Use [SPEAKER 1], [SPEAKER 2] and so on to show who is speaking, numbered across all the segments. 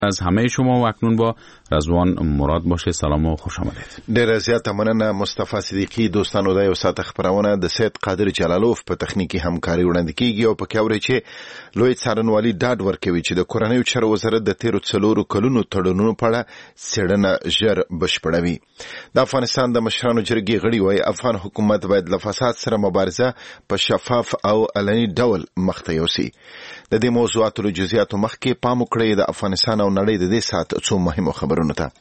[SPEAKER 1] از همه شما و اکنون با رضوان مراد باشه. سلام و خوش آمدید.
[SPEAKER 2] ډیره زیاته مننه مصطفی صدیقی. دوستانو دا یو ساعت خبرونه د سید قادر جلالوف په تخنیکی همکاري وړاندې کیږي او په کاوري چې لوی څارنوالي ډاډ ورکوي چې د کورنیو چارو وزارت د 13 کلونو تړونونو په اړه څېړنه ژر بشپړوي. د افغانستان د مشرانو جرګې غړي وايي افغان حکومت باید له فساد سره مبارزه په شفاف او علني ډول مخته یوسي. د دې موضوعاتو له جزئیاتو مخکې پام وکړئ د افغانستان او نړۍ د دې ساعت څو مهمو خبرونو ته.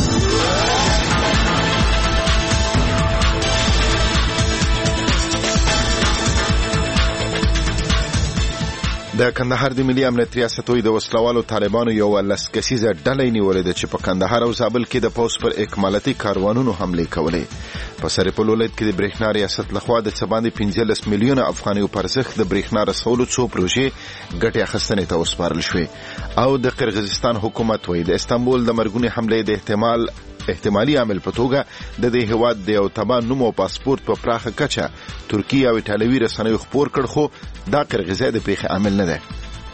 [SPEAKER 2] د کندهار د ملي امنیت ریاست وی د وسلوالو طالبانو یو لسکسیزه ډلې نیولې ده چې په کندهار او زابل کې د پوس پر اکمالاتي کاروانونو حمله کولې. په سرپل ولایت کې د برېښنا ریاست لخوا د څباندې 15 میلیونه افغانیو پر ارزښت د برېښنا رسولو څو پروژې ګټې اخیستنې ته وسپارل شوې. او د قرغیزستان حکومت وی د استانبول د مرګونی حمله د احتمالي عامل په توګه د دې هواد د یو تبع نوم او پاسپورت په پراخه کچه ترکیه او ایټالوي رسنیو خبر کړ، خو دا قرغیزه د پیښې عامل نه ده.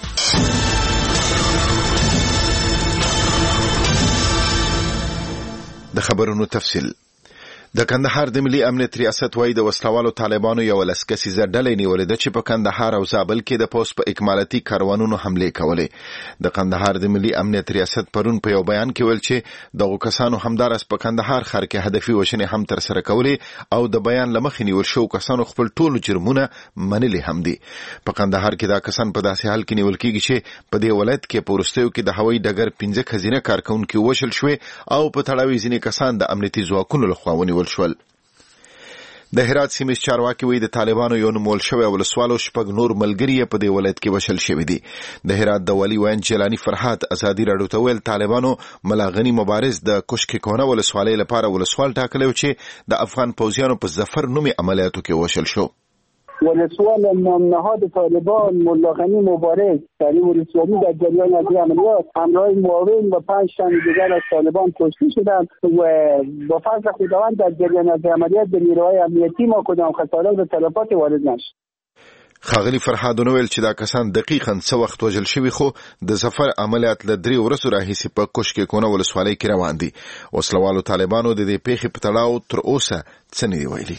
[SPEAKER 2] د خبرونو تفصیل. د کندهار د ملي امنیت ریاست وايي د وسلوالو طالبانو یو لسکسیزه ډلې نیولې ده چې په کندهار او زابل کې د پوس په اکمالاتي کاروانونو حمله کولې. د کندهار د ملي امنیت ریاست پرون په یو بیان کې ویل چې دغه کسانو همدارس په کندهار ښار کې هدفي وشنې هم تر سره کولې او د بیان لمخې نیول شو کسانو خپل ټول جرمونه منلي هم دي. په کندهار کې دا کسان په داسې حال کې نیول کېږي چې په دې ولایت کې په وروستیو کې د هوایي ډګر 15 خزینه کارکونکو وشل شوې او په تړاو ځینې کسان د امنیتي ځواکونو لخوا ونیول شول. د هرات سیمې چارواکي وایي د طالبانو یو نومول شوی ولسوالو شپږ نور ملګري په دې ولایت کې وشل شوی دي. د هرات د والي وین جیلانی فرحات ازادي راډیو ته ویل طالبانو ملاغني مبارز د کوشک کونه ولسوالۍ لپاره ولسوال ټاکلی چې د افغان پوځیانو په ظفر نومي عملیاتو کې وشل شو.
[SPEAKER 3] ولسوال نهاد طالبان ملاغنی مبارز در ولسوالی در جریان از عملیات همراه معاون و 5 تن دیگر از طالبان کشته شدند و با فضل خداوند در جریان از عملیات به نیروهای امنیتی ما کدام خسارات و تلفات وارد نشد.
[SPEAKER 2] خاغلی فرهادونه ویل چې دا کسان دقیقاً څه وخت وژل شوي خو د ظفر عملیات له 3 ورځو راهیسې په کوشک کونه ولسوالۍ کې روان دي. وسلوالو طالبانو د دې پیښې په تړاو تر اوسه څه نه دی ویلي.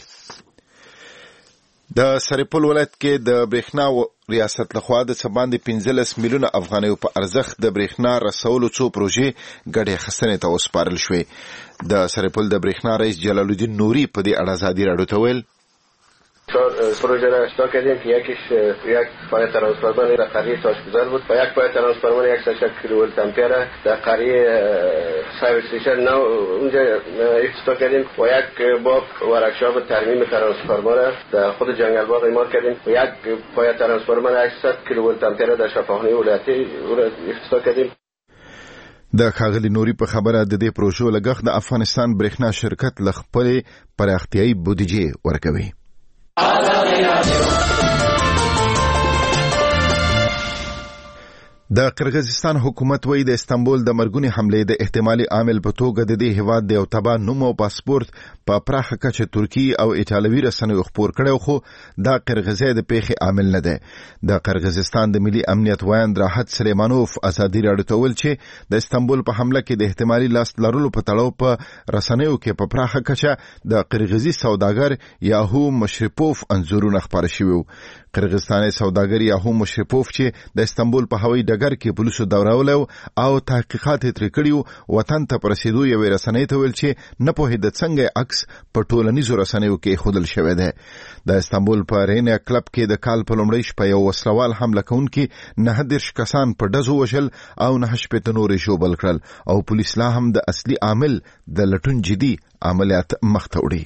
[SPEAKER 2] د سرپل ولایت کې د برېښنا ریاست لخوا د څباندې 15 میلیونه افغانیو په ارزښت د برېښنا رسولو څو پروژې ګډې اخیستنې ته وسپارل شوې. د سرپل د برېښنا رئیس جلال الدین نوري په دې اړه ازادي راډیو ته ویل
[SPEAKER 4] پروژه را اشتراک کردیم که یکیش یک پای ترانسفورمر در قریه تاشگذار بود و یک پای ترانسفورمر 160 کیلوولت آمپر در قریه سایو استیشن نو اونجا افتتاح کردیم و یک باب ورکشاپ ترمیم ترانسفورمر در خود جنگل باغ اعمار کردیم و یک پای ترانسفورمر 800 کیلوولت آمپر در شفاخانه ولایتی افتتاح کردیم.
[SPEAKER 2] د ښاغلي نوري په خبره د دې پروژو لګښت د افغانستان برېښنا شرکت له خپلې پراختیایي بودیجې ورکوي. د قرغیزستان حکومت وایي د استانبول د مرګونی حمله د احتمالي عامل په توګه د دې هواد د یو تبع نوم او پاسپورت په پراخه کچه ترکیه او ایټالوي رسنیو خبر کړو، خو دا قرغیزه د پیښې عامل نه ده. د قرغیزستان د ملي امنیت وایند راحت سلیمانوف ازادي راډیو ته ویل چې د استانبول په حمله کې د احتمالي لاس لرلو په تړاو په رسنیو کې په پراخه کچه د قرغیزي سوداګر یاهو مشرپوف انځورونه خپاره شوي. قرغیزستاني سوداګر یاهو مشرپوف چې د استانبول په هوایي ډګر کې پولیسو دورولو او تحقیقات ترې کړیو وطن ته پرسیدو یو رسنۍ ته ویل چې نه پوهېده څنګه عکس په ټولنیزو رسنیو کې ښودل شوی دی. د استانبول په رینا کلب کې د کال په لومړۍ شپه یو وسلوال حمله کوونکي 9 کسان په ډزو وژل او 9 شپېته نورې ژوبل کړل او پولیس لا هم د اصلي عامل د لټون جدي عملیات مخته وړي.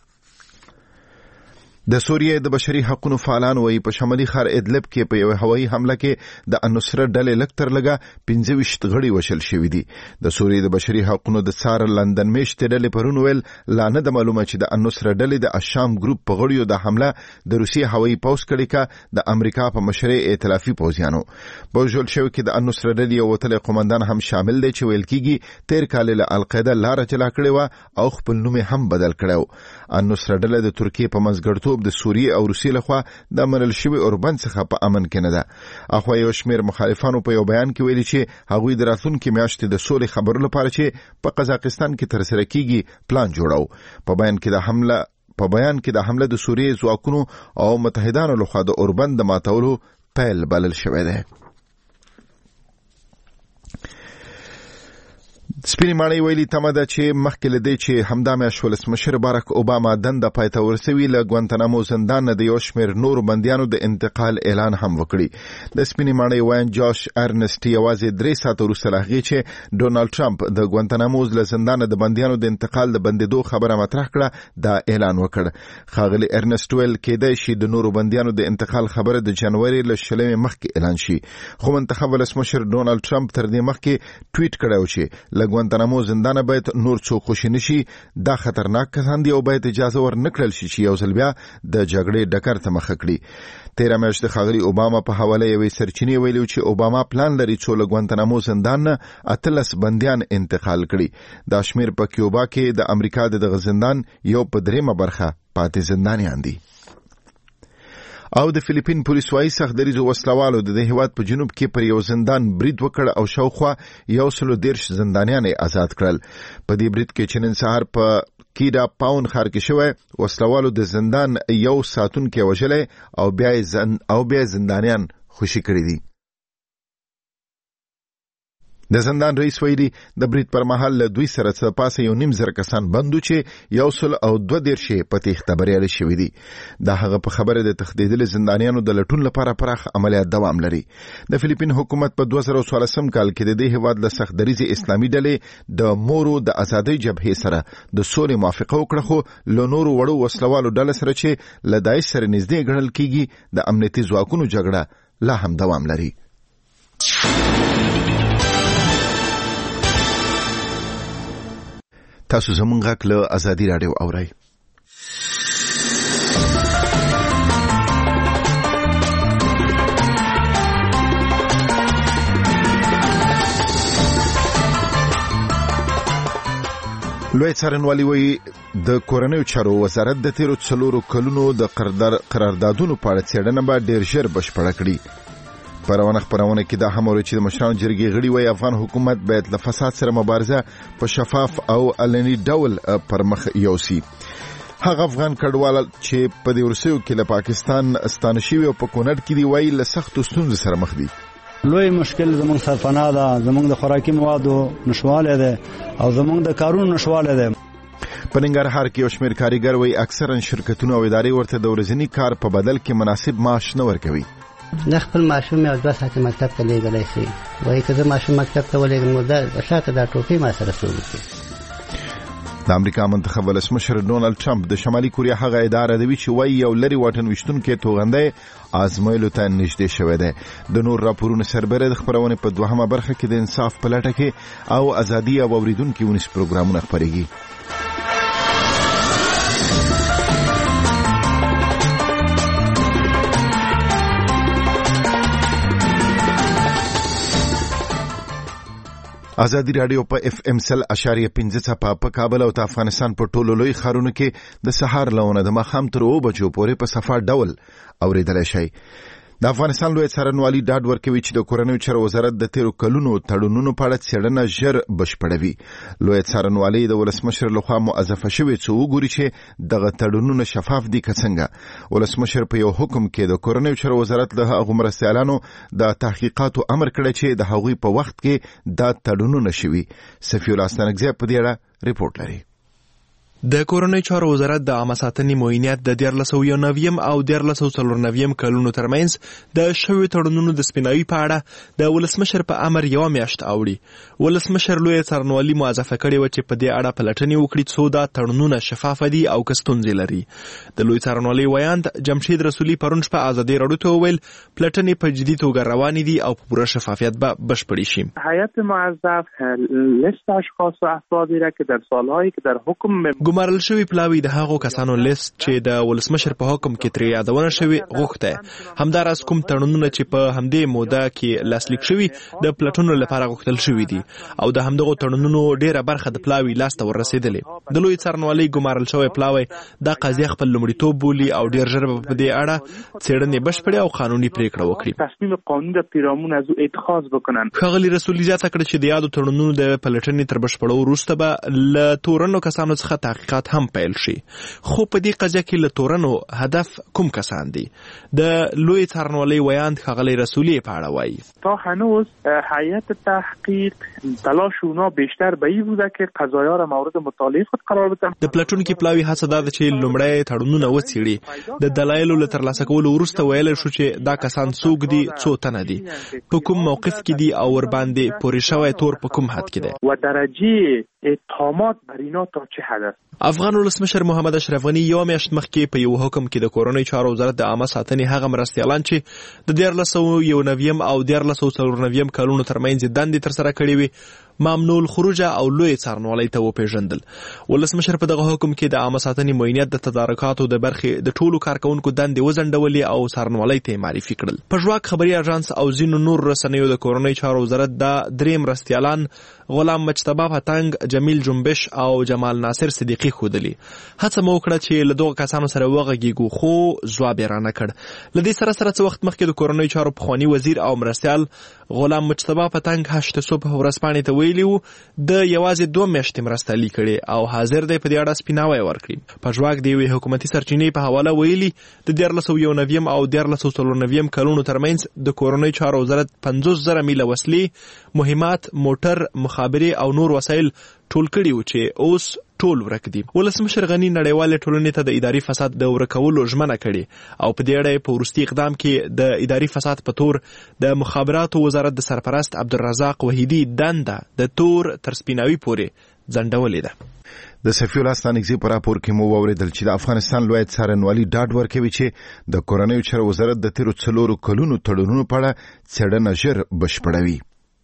[SPEAKER 2] د سوریې د بشري حقوقو فعالان وایي په شمالي ښار ادلب کې په یو هوایي حمله کې د النصره ډلې لکتر لګه 25 غړي وشل شوي دي. د سوریې د بشري حقوقو د څار لندن میشت ډلې پرون ویل لا نه د معلومه چې د النصره ډلې د الشام ګروپ په غړیو د حمله د روسیې هوایي پوځ کړي کا د امریکا په مشرۍ ائتلافي پوځیانو بوجل شو کې د النصره ډلې یو وتل قومندان هم شامل دی چې ویل کیږي تیر کال له القاعده لار چلا کړې و او خپل نوم هم بدل کړو. النصره ډلې د ترکیې په منځګړتوب مرستندوب د سوریې او روسیې لخوا د منل شوي اوربند څخه په امن کې نه ده. اخوا یو شمېر مخالفانو په یو بیان کې ویلي چې هغوی د راتلونکي میاشتې د سولې خبرو لپاره چې په قزاقستان کې ترسره کیږي پلان جوړو. په بیان کې د حمله د سوریې ځواکونو او متحدانو لخوا د اوربند د ماتولو پیل بلل شوی دی. سپینې ماڼۍ ویلي تمه ده چې مخکې له دې چې همدا میاشت ولسمشر باراک اوباما دنده پای ته ورسوي له ګوانتانامو زندان نه د یو شمېر نورو بندیانو د انتقال اعلان هم وکړي. د سپینې ماڼۍ وایي جاش ارنسټ یوازې 3 ساعته وروسته له هغې چې ډونالډ ټرمپ د ګوانتانامو له زندانه د بندیانو د انتقال د بندېدو خبره مطرح کړه دا اعلان وکړ. ښاغلي ارنسټ ویل کېدای شي د نورو بندیانو د انتقال خبره د جنوري له 20 مخکې اعلان شي، خو منتخب ولسمشر ډونالډ ټرمپ تر دې مخکې ټویټ کړی و چې ګوانتانامو زندانه باید نور څوک خوشي نشي، دا خطرناک کسان دي او باید اجازه ورنکړل شي چې یو ځل بیا د جګړې ډګر ته مخه کړي. 13 میاشتې ښاغلي اوباما په حواله یوې سرچینې ویلي چې اوباما پلان لري څو له ګوانتانامو زندان نه 18 بندیان انتقال کړي. دا شمیر په کیوبا کې د امریکا د دغه زندان یو په 3 برخه پاتې زندانیان دي. او د فلیپین پولیس وايي سختدریزو وسلوالو د هیواد په جنوب کې پر یو زندان برید وکړ او شاوخوا 130 زندانیان آزاد کړل. په دې برید کې چې نن سهار په کیډا پاون ښار کې شوی وسلوالو د زندان یو ساتونکی وژلی او بیا زندانیان خوشي کړي دي. د زندان رئیس ویلي د برید پر مهال له دوی سره څه پاسه 1.5 کسان بندو چې 132 په تېښته بریالي شوي دي. دا هغه په خبره د تښتېدلي زندانیانو د لټون لپاره پراخ عملیات دوام لري. د فلیپین حکومت په 2014 کال کې د دې هیواد له سختدریزې اسلامي ډلې د مورو د ازادۍ جبهې سره د سولې موافقه وکړه، خو له نورو وړو وسلوالو ډلې سره چې له داعش سره نږدې ګڼل کېږي د امنیتي ځواکونو جګړه لا هم دوام لري. تاسو زموږ غږ له ازادي راډیو اورئ. لوی څارنوالي وایي د کورنیو چارو وزارت د تیرو 4 کلونو د قراردادونو په اړه څېړنه به ډېر ژر بشپړه کړي. خپرونه کې دا هم ورچې د مشرانو جرګې غړي وایي افغان حکومت باید له فساد سره مبارزه په شفاف او علني ډول پر مخ یوسي. هغه افغان کډوال چې په دې ورسیو کې له پاکستان ستانه شوي او په کونړ کې دی وایي له سختو ستونزو سره مخ دي.
[SPEAKER 5] لوی مشکل زموږ سرپناه ده، زموږ د خوراکي موادو نشواله ده او زموږ د کارونو نشواله ده.
[SPEAKER 2] په ننګرهار کې یو شمېر کارګر وایي اکثرا شرکتونه او ادارې ورته د ورځني کار په بدل کې مناسب معاش نه ورکوي.
[SPEAKER 6] نه خپل ماشوم یو 2 ساعت مکتب ته لېږلی شي، وایي که زه ماشوم مکتب ته ولېږم نو دا شاته دا ټوپۍ ما سره څوک وکړي.
[SPEAKER 2] د امریکا منتخب ولسمشر ډونالډ ټرمپ د شمالي کوریا هغه اداره دوي چې وایي یو لري واټن ویشتونکی توغندی آزمایلو ته نږدې شوی دی. د نور راپورونو سربېره د خپرونې په 2مه برخه کې د انصاف په لټه کې او ازادي او اوریدونکو ونیس پروګرامونه خپرېږي. ازادي رادیو په FM 100.5 په کابل او افغانستان په ټولو لوی ښارونو کې د سهار لونه د ماښام تر 2 بجو پورې په صفه ډول اوریدلای شئ. د افغانستان لوی څارنوالي ډاډ ورکوي چې د کورنیو چارو وزارت د تیرو کلونو تړونونو په اړه څېړنه ژر بشپړوي. لوی څارنوالي د ولسمشر لخوا موظفه شوې څو وګوري چې دغه تړونونه شفاف دي که څنګه. ولسمشر په یو حکم کې د کورنیو چارو وزارت له هغو مرستیالانو د تحقیقاتو امر کړی چې د هغوی په وخت کې دا تړونونه شوي. صفي الله ستانکزی په دې اړه ریپورت لري.
[SPEAKER 7] د کورنیو چارو وزارت د عامه ساتنې معاینات د 1491 او 1494 کلونو ترمنځ د شویو تړونونو د سپیناوي په اړه د ولسمشر په امر یو میاشت اوړي. ولسمشر لوی څارنوالي موظفه کړې و چې په دې اړه پلټنې وکړي څو دا تړونونه شفاف دي او که ستونزې لري. د لوی څارنوالي ویاند جمشید رسولي پرون شپه ازادي راډیو ته وویل پلټنې په جدي توګه روانې دي او په پوره شفافیت به بشپړې شي.
[SPEAKER 8] هیئت موظف لیست اشخاص و افرادی را که در سالهایی که در حکم
[SPEAKER 7] ګمارل شوی پلاوی د هغو کسانو لیست چې د ولسمشر په حکم کې ترې یادونه شوی غوښته. همداراز کوم تړونونه چې په همدې موده کې لاسلیک شوي د پلټونو لپاره غوښتل شوي دي او د همدغو تړونونو ډیره برخه د پلاوی لاس ته ورسېدلې. د لوی څارنوالۍ ګمارل شوی پلاوی دا قضیه خپل لومړیتوب بولي او ډیر ژر به په دې اړه څېړنې بشپړې او قانوني پریکړه وکړي.
[SPEAKER 8] تصمیم قانونی را پیرامون از او اتخاذ بکنن.
[SPEAKER 7] ښاغلي رسولي زیاته کړه چې د یادو تړونونو د پلټنې تر بشپړو وروسته به له تورنو کسانو څخه تحقیقات هم پیل شي. خو په دې قضیه کې له تورنو هدف کوم کسان دي؟ د لوی څارنوالۍ ویاند ښاغلي رسولي په اړه وایي.
[SPEAKER 8] تا هنوز هیئت تحقیق تلاش اونا بیشتر به این بوده که قضایا را مورد مطالعه خود قرار بدن.
[SPEAKER 7] د پلټونکو پلاوی هڅه ده چې لومړی تړونونه وڅېړي. د دلایلو له ترلاسه کولو وروسته ویلی شو چې دا کسان څوک دي، څو تنه دي، په کوم موقف کې دي او ورباندې پورې شوی تور په کوم حد کې دی
[SPEAKER 8] و درجه اتهامات بر اینا تا چه حد است.
[SPEAKER 7] افغان ولسمشر محمد اشرف غنی یو میاشت مخکې په یو حکم کې د کورنۍ چارو وزارت د عامه ساتنې هغه مرستیالان چې د 1491 او 1494 کلونو ترمنځ دندې ترسره کړې وي ممنوع الخروج او لوی څارنوالۍ ته وپېژندل. ولسمشر په دغه حکم کې د عامه ساتنې معاینت د تدارکاتو د برخې د ټولو کارکونکو دندې وځنډولې او څارنوالۍ ته معرفي کړل. په ژواک خبري اژانس او ځینو نور رسنیو د کورنۍ چارو وزارت دا درې مرستیالان غلام مجتبی پتنګ، جمیل جنبش او جمال ناصر صدیقی ښودلي. هڅه مو وکړه چې له دغو کسانو سره وغږیږو خو ځواب یې رانه کړ. له دې سره څه وخت مخکې د کورنۍ چارو پخواني وزیر او مرستیال غلام مجتبی پتنګ 8 صبح ورځپاڼې ته ویلي وو د یوازې 2 میاشتې مرسته لیکړې او حاضر دی په دې اړه سپیناوی ورکړي. په ژواک د یوې حکومتي سرچینې په حواله ویلي د 1491 او 1494 کلونو ترمنځ د کورنۍ چارو وزارت 50,000 میله وسلې، مهمات، موټر، مخابرې او نور وسایل ټول کړي وو چې اوس ټول ورک دي. ولسمشر غنی نړیوالې ټولنې ته د اداري فساد د ورکولو ژمنه کړې او په دې اړه په وروستي اقدام کې د اداري فساد په تور د مخابراتو وزارت د سرپرست عبدالرزاق وحیدي دنده د تور تر سپیناوي پورې ځنډولې ده.
[SPEAKER 2] د سفیر الله ستانکزي په راپور کې مو واوریدل چې د افغانستان لوی څارنوالي ډاډ ورکوي چې د کورنیو چارو وزارت د تیرو 4 کلونو تړونونو په اړه څېړنه ژر بشپړوي.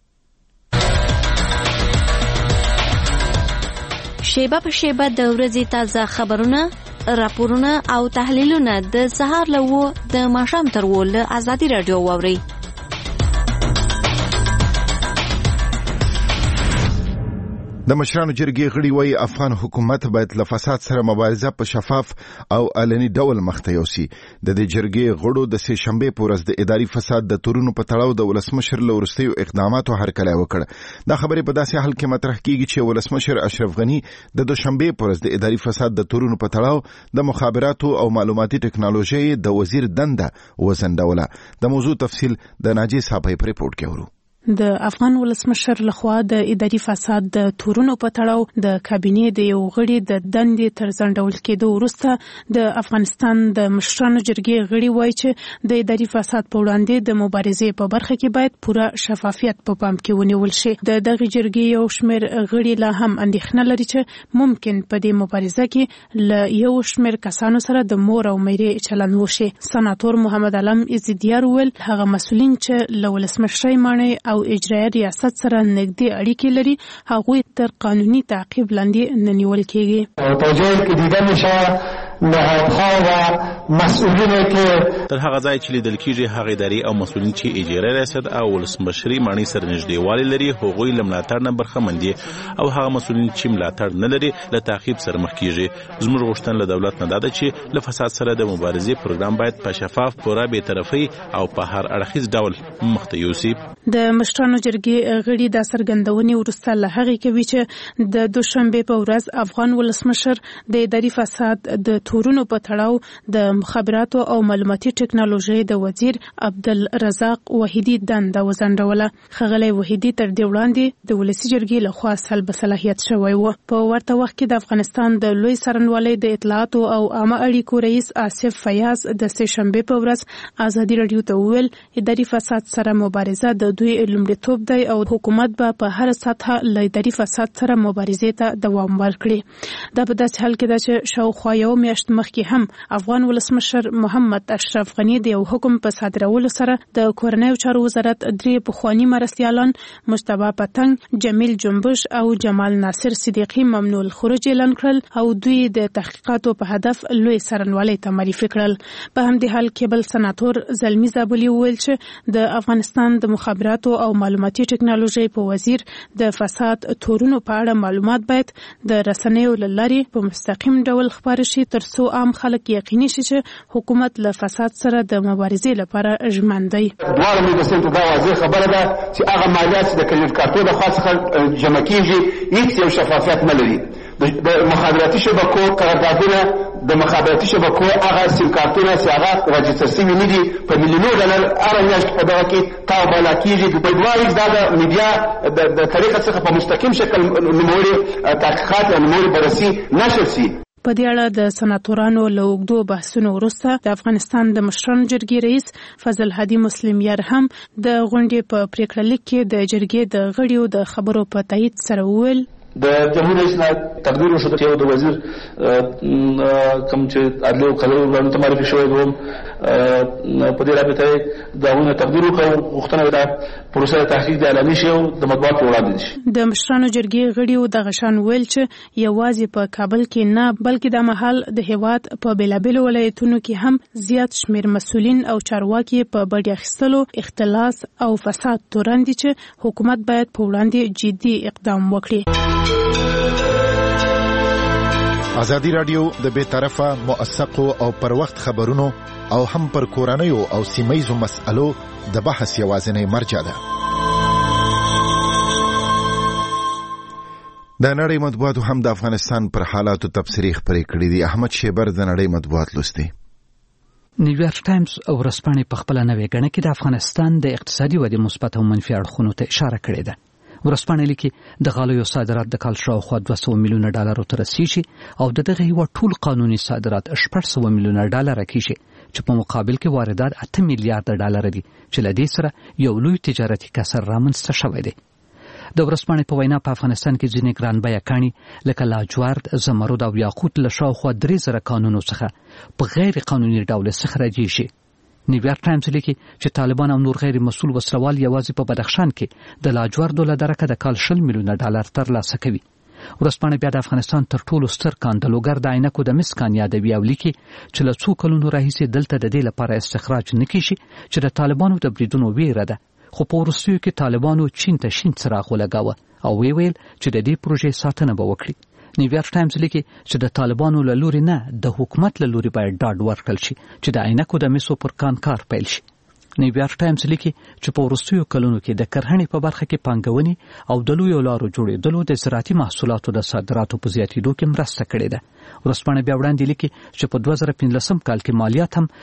[SPEAKER 9] شیبه په شیبه د ورځې تازه خبرونه، راپورونه او تحلیلونه د سهار له 9 د ماښام تر 10 له ازادي رادیو واورئ.
[SPEAKER 2] د مشرانو جرګې غړي وایي افغان حکومت باید له فساد سره مبارزه په شفاف او علني ډول مخته یوسي. د دې جرګې غړو د سه شنبه په ورځ د اداري فساد د تورونو په تړاو د ولسمشر له وروستیو اقداماتو هرکلی وکړ. دا خبرې په داسې حال کې مطرح کیږي چې ولسمشر اشرف غنی د دوشنبه په ورځ د اداري فساد د تورونو په تړاو د مخابراتو او معلوماتي ټکنالوژي د وزیر دنده وزندوله. د موضوع تفصیل د ناجی صاحب په ریپورت کې ورو.
[SPEAKER 10] د افغان ولسمشر لخوا د اداري فساد د تورونو په تړاو د کابینې د یو غړي د دندې تر ځنډول کېدو وروسته د افغانستان د مشرانو جرګې غړي وایي چې د اداري فساد په وړاندې د مبارزې په برخه کې باید پوره شفافیت په پام کې ونیول شي. د دغه جرګې یو شمېر غړي لا هم اندېښنه لري چې ممکن په دې مبارزه کې له یو شمېر کسانو سره د مور او میرې چلند وشي. سناتور محمد علم عزیدیار ویل هغه مسؤلین چې له ولسمشرۍ ماڼۍ او اجرایي ریاست سره نږدې اړیکې لري هغوی تر قانوني تعقیب لاندې نه نیول کېږي.
[SPEAKER 11] تا جایی که دیده میشه نهادها و مسئولینی که
[SPEAKER 1] تر هغه ځای چې لیدل کېږي هغه ادارې او مسؤلین چې اجرایي ریاست او ولسمشري ماڼۍ سره نږدېوالی لري هغوی له ملاتړ نه برخمن دي او هغه مسؤلین چې ملاتړ نه لري له تعقیب سره مخ کېږي. زموږ غوښتنه له دولت نه ده چې له فساد سره د مبارزې پروګرام باید په شفاف، پوره بېطرفۍ او په هر اړخیز ډول مخته یوسي.
[SPEAKER 10] د مشرانو جرګې غړي د څرګندونې وروسته له هغې کوي چې د دوشنبه په ورځ افغان ولسمشر د اداري فساد د تورونو په تړاو د مخابراتو او معلوماتي ټکنالوژي د وزیر عبدالرزاق وحیدي دنده وځنډوله. ښاغلی وحیدي تر دې وړاندې د ولسي جرګې لخوا سلب صلاحیت شوی و. په ورته وخت کې د افغانستان د لوی څارنوالۍ د اطلاعاتو او عامه اړیکو رئیس آصف فیاض د سه شنبه په ورځ ازادي رادیو ته وویل اداري فساد سره مبارزه د دوی لومړیتوب دی او حکومت به په هر سطحه له اداري فساد سره مبارزې ته دوام ورکړي. دا په داسې حال کې ده چې شاوخوا یو میاشت میاشت مخکې هم افغان ولسمشر محمد اشرف غنی د یو حکم په صادرولو سره د کورنیو چارو وزارت درې پخوانی مرستیالان مجتبی پتنګ، جمیل جنبش او جمال ناصر صدیقی ممنوع الخروج اعلان کړل او دوی د تحقیقاتو په هدف لوی څارنوالۍ ته معرفي کړل. په همدې حال کې بل سناتور زلمی زابلي وویل چې د افغانستان د مخابراتو او معلوماتي ټکنالوژي په وزیر د فساد تورونو په اړه معلومات باید د رسنیو له لارې په مستقیم ډول خپاره شي ترڅو عام خلک یقیني شي چې حکومت له فساد سره د مبارزې لپاره ژمن دی.
[SPEAKER 12] دواړه مې د دا واضح خبره ده چې هغه مالیات چې د کریډټ کارتونو د خوا څخه جمع کیږي هیڅ یو شفافیت نه لري. د مخابراتي شبکو قراردادونه د مخابراتي شبکو هغه سیم کارتونه چې هغه راجستر شوي نه دي په میلیونو ډالر هره میاشت په دغه کې تابعه کیږي. د دوی دا د میډیا د طریقه څخه په مستقیم شکل نوموړي تحقیقات او نوموړي بررسي نشر شي.
[SPEAKER 10] په دې اړه د سناتورانو له اوږدو بحثونو وروسته د افغانستان د مشرانو جرګې رئیس فضل هادي مسلم یار هم د غونډې په پریکړه لیک کې د جرګې د غړیو د خبرو په تایید سره وویل
[SPEAKER 13] د جمهور رئیس نه تقدیر وشو چې د وزیر کوم چې عدل او قانون وړاندې معرفي شوی و په دې رابطه داونه تقدیر وکړو غوښتنه ده پروسه تحقیق د اعلاني شو د مطبوعات وړاندې شي. د
[SPEAKER 10] مشرانو جرګې غړیو د غشان ویل چې یوازې په کابل کې نه بلکې د محل د هیواد په بیلابیلو ولایتونو کې هم زیات شمیر مسؤلین او چارواکي په بډې اخیستلو اختلاس او فساد تورن دي چې حکومت باید په وړاندې جدي اقدام وکړي.
[SPEAKER 2] ازادي رادیو د بے طرفه موثقو او پر وخت خبرونو او هم پر کورنیو او سیمایزو مسألو د بحث یوازینی مرجع ده. د نړۍ مطبوعاتو هم د افغانستان پر حالاتو تبصرې خپرې کړې دي. احمد شیبر د نړۍ مطبوعات لوستي.
[SPEAKER 14] نیویارک ټایمز او ورځپاڼې په خپل نوې غڼه کې د افغانستان د اقتصادي ودې مثبت او منفي اړخونو ته اشاره کړې ده. ورځپاڼې لیکي د غالیو صادرات د کال شاوخوا 200 میلیونه ډالرو ته رسیږي او دغه هیواد ټول قانوني صادرات 800 میلیونه ډالر کېږي چې په مقابل کې واردات 8 میلیارډ ډالر دي چې له دې سره یو لوی تجارتي کسر رامنځته شوی دی. د ورځپاڼې په وینا په افغانستان کې ځینې ګران بیه کاڼي لکه لاجورد، زمرد او یاقوت له شاوخوا 3000 قانونو څخه په غیر قانوني ډول استخراجي شي. نیویارک ټایمز لیکي چې طالبان او نور غیر مسؤل وسلوال یوازې په بدخشان کې د لاجوردو له درکه د کال 10 میلیونه ډالر ترلاسه کوي. ورځپاڼه بیا د افغانستان تر ټولو ستر کاندلوګر د عینکو د مس کان یادوي او لیکي چې له څو کلونو راهیسې دلته د دې لپاره استخراج نه کیږي چې د طالبانو د بریدونو ویره ده. خو په وروستیو کې طالبانو چین ته شین څراغ ولګاوه او ویل چې د دې پروژې ساتنه به وکړي. نیویارک ټایمز لیکي چې د طالبانو له لوري نه د حکومت له لوري باید ډاډ ورکړل شي چې د عینکو د مسو پر کار پیل شي. نیویارک ټایمز لیکي چې په وروستیو کلونو کې د کرهڼې په برخه کې پانګونې او د لویو لارو جوړېدلو د زراعتي محصولاتو د صادراتو په زیاتېدو کې مرسته کړې ده. ورځپاڼه بیا وړاندې لیکي چې په 2015 کال کې مالیات هم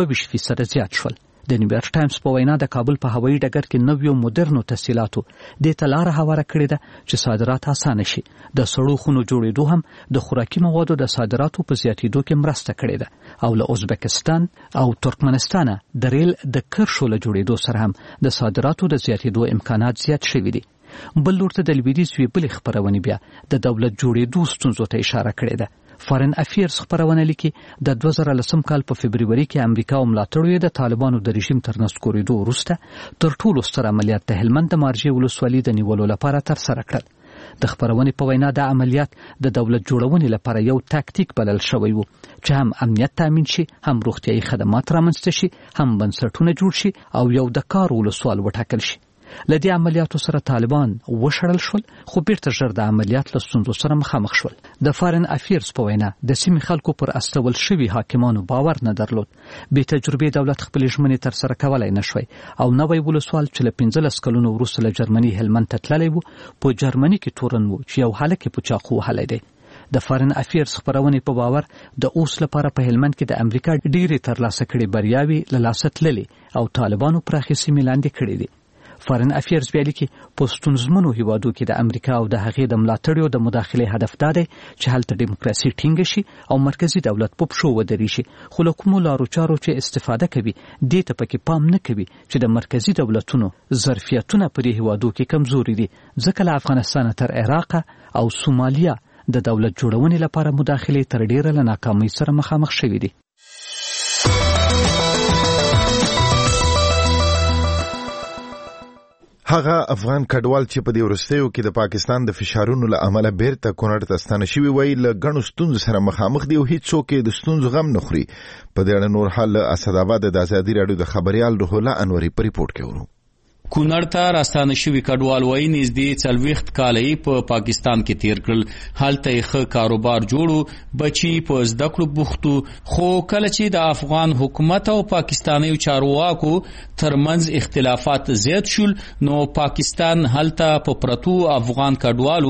[SPEAKER 14] 22% زیات شول. د نیویارک ټایمز په وینا د کابل په هوایي ډګر کې نویو مدرنو تسهیلاتو د تلاره هواره کړې ده چې صادرات اسانه شي. د سړو خونو جوړېدو هم د خوراکي موادو د صادراتو په زیاتېدو کې مرسته کړې ده او له ازبکستان او ترکمنستان د ریل د کرښو له جوړېدو سره هم د صادراتو د زیاتېدو امکانات زیات شوي دي. بل لور ته د لویدیځ یوې بلې خپرونې بیا د دولت جوړېدو ستونزو ته اشاره کړې ده. فارن افیرز خبرونه لیکي د 2010 کال په فبرवरी کې امریکا او ملاتړو د طالبانو د رژیم تر نسکورېدو وروسته تر ټولو ستر عملیات د هلمند د مارجې ولسوالۍ د نیولو لپاره ترسره کړل. د خبرونې په وینا د عملیات د دولت جوړونې لپاره یو تاکتیک بلل شوی و چې هم امنیت تامین شي، هم روغتیايي خدمات رامنځته شي، هم بنسټونه جوړ شي او یو د کار ولسوال وټاکل شي. لدې عملیاتو سره طالبان وشړل شول خو بیرته ژر د عملیات له ستونزو سره مخامخ شول. د فارن افیرز په وینا د سیمې خلکو پر استول شوي حاکمانو باور نه درلود. بې تجربې دولت خپلې ژمنې ترسره کولی نه شوی او نوی ولسوال چې له 15 کلونو وروسته له جرمني هلمند ته تللی و په جرمني کې تورن و چې یو هلک یې په چاقو وهلی دی. د فارن افیرز خبرونې په باور د اوس لپاره په هلمند کې د امریکا ډېرې ترلاسه کړې بریاوې له لاسه تللې او طالبانو پراخې سیمې لاندې کړې دي. فارن افیرز بیا لیکي په ستونزمنو هیوادو کې د امریکا او د هغې د ملاتړیو د مداخلې هدف دا دی چې هلته ډیموکراسي ټینګه شي او مرکزی دولت په پښو ودرې شي. خو له کومو لارو چارو چې استفاده کوي دې ته پکې پام نه کوي چې د مرکزی دولتونو ظرفیتونه په دې هیوادو کې کمزوري دي ځکه له افغانستان تر عراق او سومالیا د دولت جوړونې لپاره مداخلې تر ډیره له ناکامۍ سره مخامخ شوي دي.
[SPEAKER 2] هغه افغان کډوال چې په دې وروستیو کې د پاکستان د فشارونو له امله بیرته کونړ ته ستانه شوي وای له ګڼو ستونزو سره مخامخ دي او هیڅوک یې د ستونزو غم نه خوري. په دې اړه نور حال اسداباد د ازادي راډیو د خبريال روح الله انوري په ریپورت کې ورو.
[SPEAKER 15] کونړ ته راستانه شوي کډوال وایي نږدې 40 کاله یې په پاکستان کې تیر کړل. هلته یې ښه کاروبار جوړو، بچي په زده کړو بوختو، خو کله چې د افغان حکومت او پاکستانیو چارواکو ترمنځ اختلافات زیات شول نو پاکستان هلته په پرتو افغان کډوالو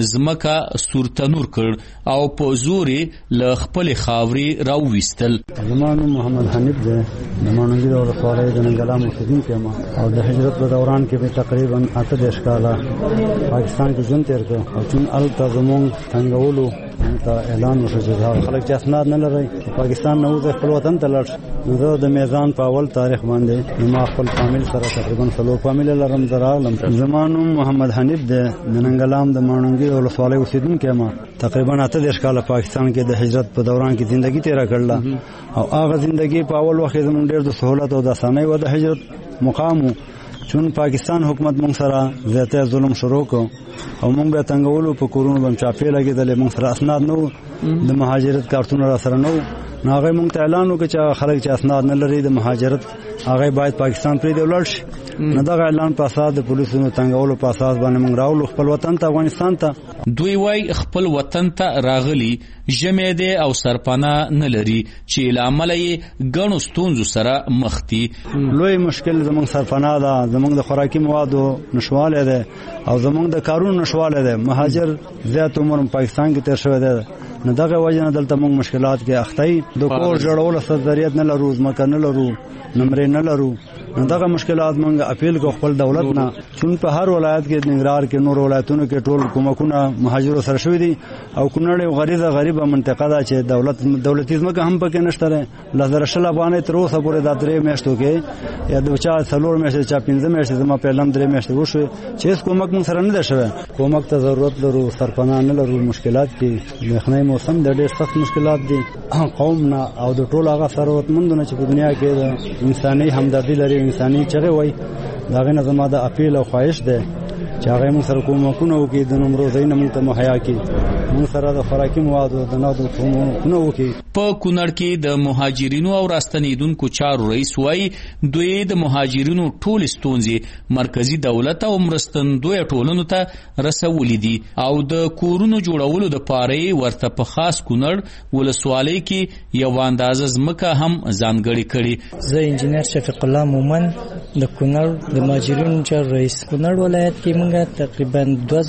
[SPEAKER 15] ځمکه سورتنور کړ او په زور له خپلې خاورې راوویستل.
[SPEAKER 5] زما نوم محمد حنیف دی، د ماڼوګي ولسوالۍ د ننګلام اوسېدونکی یم او د هجرت په دوران کې به تقریبا 8 کاله پاکستان کې ژوند تیر کړ او چون الته زموږ څنګهولو ته اعلان وشو چې خلک چې اسناد نه لري پاکستان نه وځي خپل وطن ته لاړ نو د میزان په اول تاریخ باندې ما خپل فامیل سره تقریبا 3 فامیل لرم درالم. زما نوم محمد حنیف دی، د ننګلام د ماڼوګي ولسوالۍ اوسېدونکی یم. تقریبا 8 کاله پاکستان کې د هجرت په دوران کې ژوندۍ تیر کړل او هغه ژوندۍ په اول وخت زموږ ډېر د سہولت او د اسانۍ و د هجرت مقام چون پاکستان حکومت مونږ سره زیاته ظلم شروع کو او مونږ به تنګولو په کورونو بم چاپې لګېدل، مونږ سره اسناد نو د مهاجرت کارتونه را سره نو هغه مونږ ته اعلان وکړ چې خلک چې اسناد نه لري د مهاجرت هغه باید پاکستان پرې دی ولاړ شي. نو دا اعلان په اساس د پولیسو تنګولو په اساس باندې مونږ راولو خپل وطن ته افغانستان ته.
[SPEAKER 15] دوی وای خپل وطن ته راغلي ژمې دی او سرپناه نه لري چې لامل یې ګڼو ستونزو سره مخ دي.
[SPEAKER 5] لوی مشکل زموږ سرپناه ده، زموږ د خوراکي موادو نشواله ده او زموږ د کارونو نشواله ده. مهاجر زیات عمر پاکستان کې تیر شوی ده نو دغه وجه نه دلته موږ مشکلات کې اخته یو. د کور جوړولو صدریت نه لرو، ځمکه نه لرو، نمرې نه لرو. نو دغه مشکلات موږ اپیل کو خپل دولت نه چون په هر ولایت کې ننګرهار کې نور ولایتونو کې ټول کومکونه مهاجرو سره شوي دي او کونړ یو غریبه منطقه ده چې دولتي ځمکه هم پکې نشته ده. لزر شل افغانۍ تر اوسه پورې د 3 میاشتو کې یا د چا 4 میاشتې چا 15 میاشتې زما په لم 3 میاشتې وشو چې هیڅ کومک موږ سره نه ده شوی. کومک ته ضرورت لرو، سرپناه نه لرو، مشکلات دي. یخنۍ موسم د ډېر سخت مشکلات دي. قوم نه او د ټول هغه ثروتمندونه چې په دنیا کې د انساني همدردي لري، انساني چغه وای داغه نه زما د اپیل او خواهش ده چې هغه موږ سره کومکونه وکړي، د نمرو زین موږ ته مهیا کړي، موږ سره د خوراکي موادو د نادو کومکونه وکړي.
[SPEAKER 15] په کونړ کې د مهاجرینو او راستنیدونکو چارو رئیس وای دوی د مهاجرینو ټول ستونزې مرکزی دولت او مرستندوی ټولنو ته رسولې دي او د کورونو جوړولو د پاره ورته په خاص کونړ ولسوالۍ کې یو اندازه ځمکه هم ځانګړې کړي.
[SPEAKER 16] زه انجینر شفیق الله مومن د کونړ د مهاجرینو چارو رئیس. کونړ ولایت کې موږ تقریبا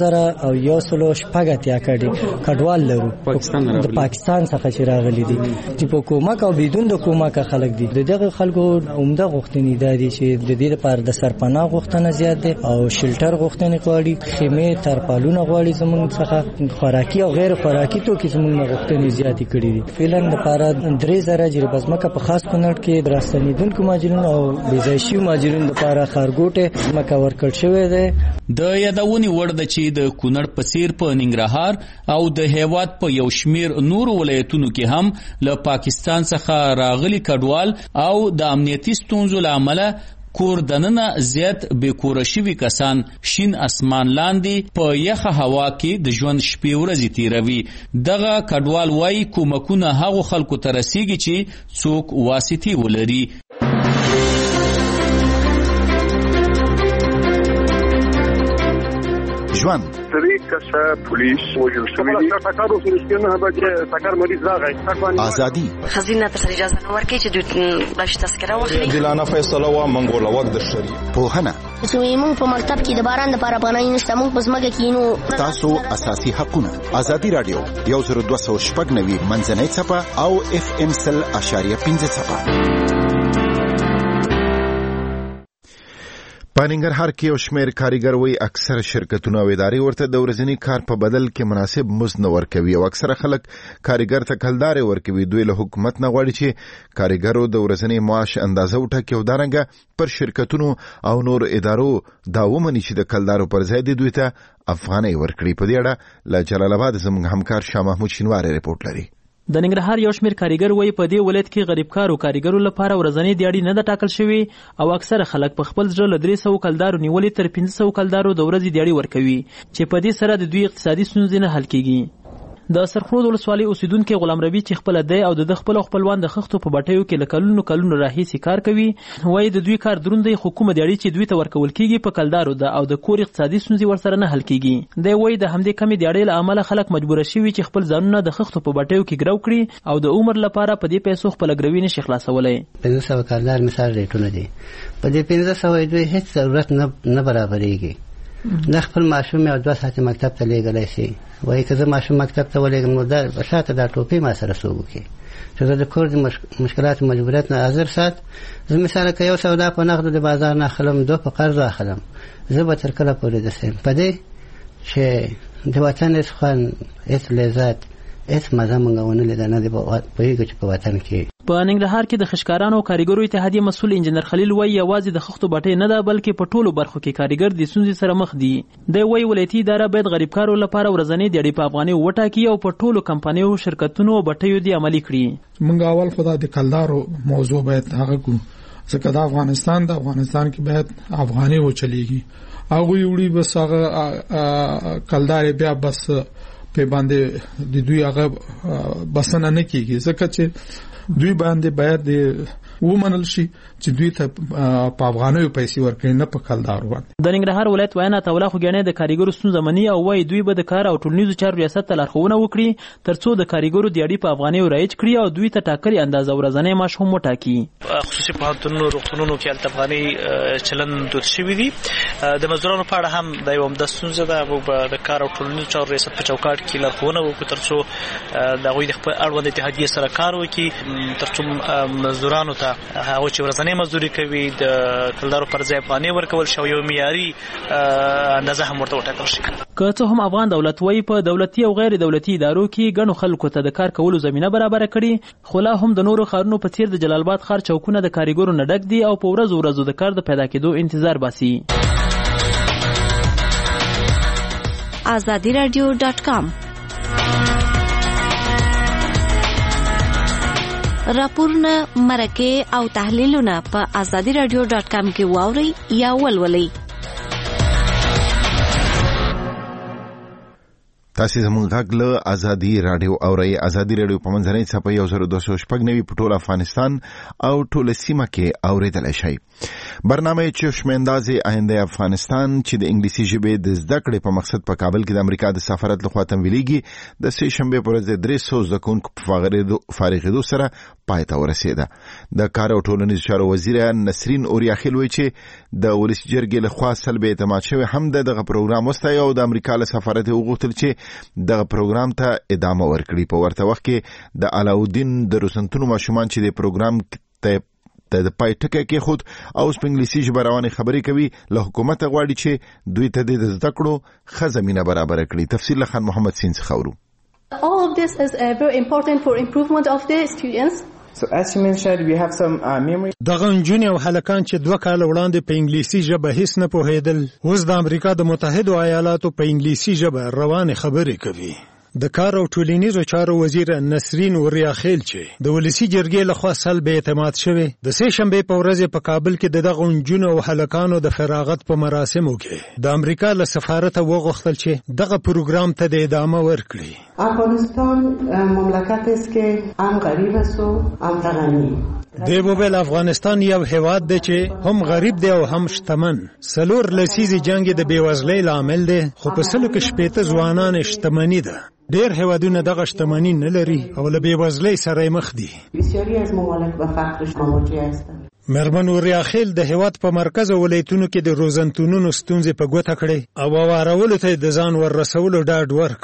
[SPEAKER 16] 2014 کډوال لرو د پاکستان څخه چې راغلي دي چې په کومک او بدون د کومک خلک دي. دغه خلکو عمده غوښتنې دي چې د دې لپاره د سرپناه غوښتنه زیات دي او شلټر غوښتنې غواړي، خیمه ترپالونه غواړي، زموږ څخه خوراکي او غیر خوراکي توکي زموږ غوښتنې زیاتې کړې دي. فعلا لپاره 3000 جریب ځمکه په خاص کونړ کې د راستنیدونکو مهاجرینو او بېځایشي مهاجرینو لپاره خارګوټه ځمکه ورکړل شوې ده.
[SPEAKER 15] د یادونې وړ ده چې د کونړ په څیر په ننګرهار او د هیواد په یو شمیر نور ولایتونو کې هم له پاکستان څخه راغلي کډوال او د امنیتي ستونزو له امله کور دننه زیات بیکوره شوي کسان شین اسمان لاندې په یخه هوا کې د ژوند شپې ورځې تیروي. دغه کډوال وایي کومکونه هغو خلکو ته رسیږي چې څوک واسطې ولري.
[SPEAKER 2] ژوند
[SPEAKER 17] پولیس وجل شوی دي تکارو سرشتنه به تکار مریض راغی
[SPEAKER 2] ازادي
[SPEAKER 18] خزینه ته اجازه نه ورکړي چې دوی باش تذکره واخلي.
[SPEAKER 19] دلانه فیصله وا منګول وخت د شری
[SPEAKER 2] پوهنه
[SPEAKER 20] چې موږ په مکتب کې د باران لپاره پناه نشته، موږ په ځمکه کې نو
[SPEAKER 2] تاسو اساسي حقونه. ازادي رادیو 10290 منځنۍ صفه او FM 100.5 صفه. په ننګرهار کې یو شمېر کارګر وایي اکثر شرکتونه او ادارې ورته د ورځني کار په بدل کې مناسب مزد نه ورکوي او اکثره خلک کارګر ته کلدارې ورکوي. دوی له حکومت نه غواړي چې کارګرو د ورځني معاش اندازه وټاکي او دارنګه پر شرکتونو او نور ادارو دا ومني چې د کلدارو پر ځای دوی ته افغانۍ ورکړي. په دې اړه له جلال آباد زموږ همکار شاه محمود شینواری رپورټ لري.
[SPEAKER 21] د ننګرهار یو شمېر کارګر وایي په دې ولایت کې غریب کارو کارګرو لپاره ورځنی دیاړي نه ده ټاکل شوې او اکثره خلک په خپل زړه له 300 کلدارو نیولې تر 500 کلدارو د ورځې دیاړي ورکوي چې په دې سره د دوی اقتصادي ستونزې نه حل کیږي. د سرخرود ولسوالۍ اوسیدونکو غلام ربی چې خپل دی او د خپل خپلوان د خښتو په بټیو کې له کلونو راهیسې کار کوي وایي د دوی کار دروند دی خو کومه دیاړي چې دوی ته ورکول کیږي په کلدارو ده او د کور اقتصادي ستونزې ورسره نه حل کیږي. دی وایي د همدې کمې دیاړۍ له امله خلک مجبور شوي چې خپل ځانونه د خښتو په بټیو کې ګرو کړي او د عمر لپاره په دې پیسو خپل ګروي نشي خلاصولی.
[SPEAKER 6] 500 کارګر مثال ریټونه دي په دې 500 دوی هیڅ ضرورت نه برابرېږي. د خپل ماشوم یو 2 ساعت مکتب ته لیږلی شي وایي که زه ماشوم مکتب ته ولېږم نو دا شاته دا ټوپۍ ما سره څوک وکړي چې زه د کور د مشکلاتو مجبوریت نه حاضر سات. زه مثال که یو سودا په نغدو د بازار نه اخلم 2 په قرض اخلم زه به تر کله پورې دسم په دې چې د وطن هېڅ خوند هېڅ لذت هېڅ مزه موږ ونه لیده نه دی پوهېږو چې په وطن کې.
[SPEAKER 21] په ننګرهار کې د خشکارانو کارګرو اتحادیې مسؤل انجنیر خلیل وایي یوازې د خښتو بټۍ نه ده بلکې په ټولو برخو کې کارګر د ستونزې سره مخ دي. دی وایي ولایتي اداره باید غریب کارو لپاره ورځنی دیاړي په افغانۍ وټاکي او په ټولو کمپنیو شرکتونو او بټیو دې عملي کړي.
[SPEAKER 22] موږ اول خدا د کلدارو موضوع باید هغه کو ځکه د افغانستان کې باید افغانۍ وچلیږي هغه وړي بس هغه کلدار بیا بس په باندې د دوی هغه بسنه نه کیږي ځکه چې دوی باندې باید ومنل شي چې دوی ته په افغانیو پیسې ورکړي نه په کلدارو باندې.
[SPEAKER 21] د ننګرهار ولایت وینا تولا خوګیانې د کارګرو ستونزه مني او وایي دوی به د کار او ټولنیزو چارو ریاست ته لارښوونه وکړي ترڅو د کارګرو دیاړي په افغانیو رایج کړي او دوی ته ټاکلې اندازه ورځنی معاش هم وټاکي.
[SPEAKER 23] خصوصي پوهنتونونو روغتونونو کې هلته افغانۍ چلن دود شوي دي. د مزدورانو په اړه هم دا یوه عمده ستونزه ده. موږ به د کار او ټولنیزو چارو ریاست په چوکاټ کې لارښوونه وکړو ترڅو د هغوی د خپل اړوند اتحادیې سره کار وکړي ترڅو مزدورانو ته هغه چې ورځنی مزدوري کوي د کلدارو پر ځای افغانۍ ورکول شي او یو معیاري اندازه هم ورته وټاکل شي.
[SPEAKER 21] که څه هم افغان دولت وایي په دولتي او غیر دولتي ادارو کې ګڼو خلکو ته د کار کولو زمینه برابره کړي خو لا هم د نورو ښارونو په څیر د جلال آباد ښار چوکونه د کارګرو نه ډک دي او په ورځو د کار د پیدا کېدو انتظار باسي.
[SPEAKER 9] azadiradio.com راپورونه مرکه او تحلیلونه په azadiradio.com کې واورئ یا ولولئ.
[SPEAKER 2] تاسو زموږ غږ له ازادي رادیو اورئ. ازادي رادیو په منځنۍ څپه 1296 په ټول افغانستان او ټول سیمه کې اوریدل شي. برنامه چشمانداز آینده افغانستان چې د انګلیسي ژبې د زده کړې په مقصد په کابل کې د امریکا د سفارت لخوا تمویلېږي د سه شنبه پر ورځ 300 زده کوونکو په فارغېدو سره پای ته ورسېده. د کار او ټولنیزو چارو وزیر نسرین اوریاخیل وایي چې د ولسي جرګې لخوا سلب اعتماد شوی هم دغه پروګرام وستایي او د امریکا له سفارت وغوښتل چې دغه پروګرام ته ادامه ورکړي. په ورته وخت کې د علاودین د روسنتونو ماشومان چې د پروګرام ته د پای ټکی کې خود او په انګلیسي ژبه روانې خبرې کوي له حکومت غواړي چې دوی ته د زده کړو ښه زمینه برابر کړي. تفصیل له خان محمد سین څخه اورو.
[SPEAKER 24] All of this is very important for improvement of the students.
[SPEAKER 25] So as you mentioned, we have some memory.
[SPEAKER 26] دغه نجونې او هلکان چې 2 کال وړاندې په انګلیسي ژبه هیڅ نه پوهېدل اوس د امریکا د متحدو ایالاتو په انګلیسي ژبه روانې خبرې کوي. د کار او ټولنیزو چارو وزیر نسرین اوریاخیل چې د ولسي جرګې لخوا سلب اعتماد شوی د سه شنبه په ورځ په کابل کې دغه نجونو او هلکانو د فراغت په مراسمو کې د امریکا له سفارت وغوښتل چې دغه پروګرام ته د ادامه ورکړي.
[SPEAKER 27] افغانستان مملکت است که هم غریب است و هم غنی.
[SPEAKER 26] د موبایل افغانستان یو هیواد دی چې هم غریب دی او هم شتمن. سلور لسیزې جنگ د بیوزلۍ لامل دی خو په سلو کې شپېته ځوانان شتمني ده. ډېر هیوادونه دغه شتمني نه لري او له بیوزلۍ سره مخ دي.
[SPEAKER 27] بسیاری از ممالک به فقر مواجه هستند.
[SPEAKER 26] مرمن اوریاخیل د هیواد په مرکز ولایتونو کې د روزنتونونو ستونزې په ګوته کړې او وارولو ته د ځان ور رسولو ډاډ ورکړ.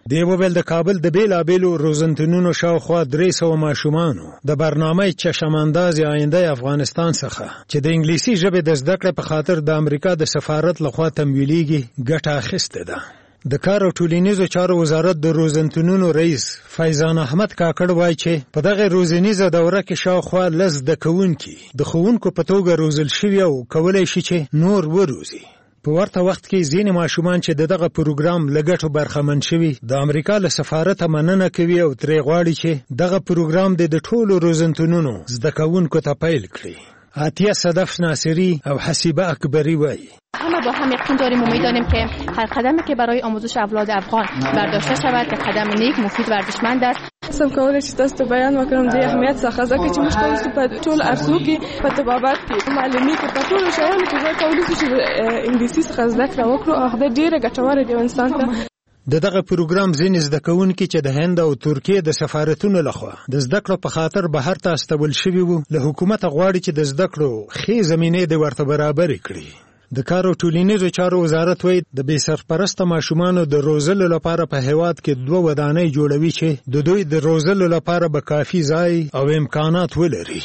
[SPEAKER 26] دی وویل د کابل د بیلابیلو روزنتونونو شاوخوا 300 ماشومانو د برنامه چشمانداز آینده افغانستان څخه چې د انګلیسي ژبې د زده کړې په خاطر د امریکا د سفارت لخوا تمویلېږي ګټه اخیسته ده. د کار او ټولنیزو چارو وزارت د روزنتونونو رئیس فیضان احمد کاکړ وایي چې په دغه روزنیزه دوره کې شاوخوا 10 زده کوونکي د ښوونکو په توګه روزل شوي او کولی شي چې نور وروزي. په ورته وخت کې ځینې ماشومان چې دغه پروګرام له ګټو برخمن شوي د امریکا له سفارته مننه کوي او ترې غواړي چې دغه پروګرام د ټولو روزنتونونو زده کوونکو ته پیل کړي. عطیه صدف ناصری او حسیبه اکبری وایي
[SPEAKER 24] همه با هم یقین داریم و می‌دانیم که هر قدمی که برای آموزش اولاد افغان برداشته شود که قدم نیک، مفید و ارزشمند است.
[SPEAKER 1] سم کولای چې تاسو ته بیان وکړم د اهمیت څخه ځکه چې موږ تاسو په ټول ارزو کې په طبابت کې معلومي کې په ټول شیانو کې ځکه کولای شو چې انګلیسي څخه زده کړه وکړو او دا ډیره ګټوره دی انسان ته.
[SPEAKER 26] دغه پروګرام ځینې زده کوونکي چې د هند او ترکیه د سفارتونو لخوا د زده کړو په خاطر بهر ته استول شوي وو له حکومت غواړي چې د زده کړو ښې زمینې د ورته برابر کړي. د کار او ټولنیزو چارو وزارت وایي د بې سرپرسته ماشومانو د روزلو لپاره په هیواد کې 2 ودانۍ جوړوي چې د دوی د روزلو لپاره به کافي ځای او امکانات ولري.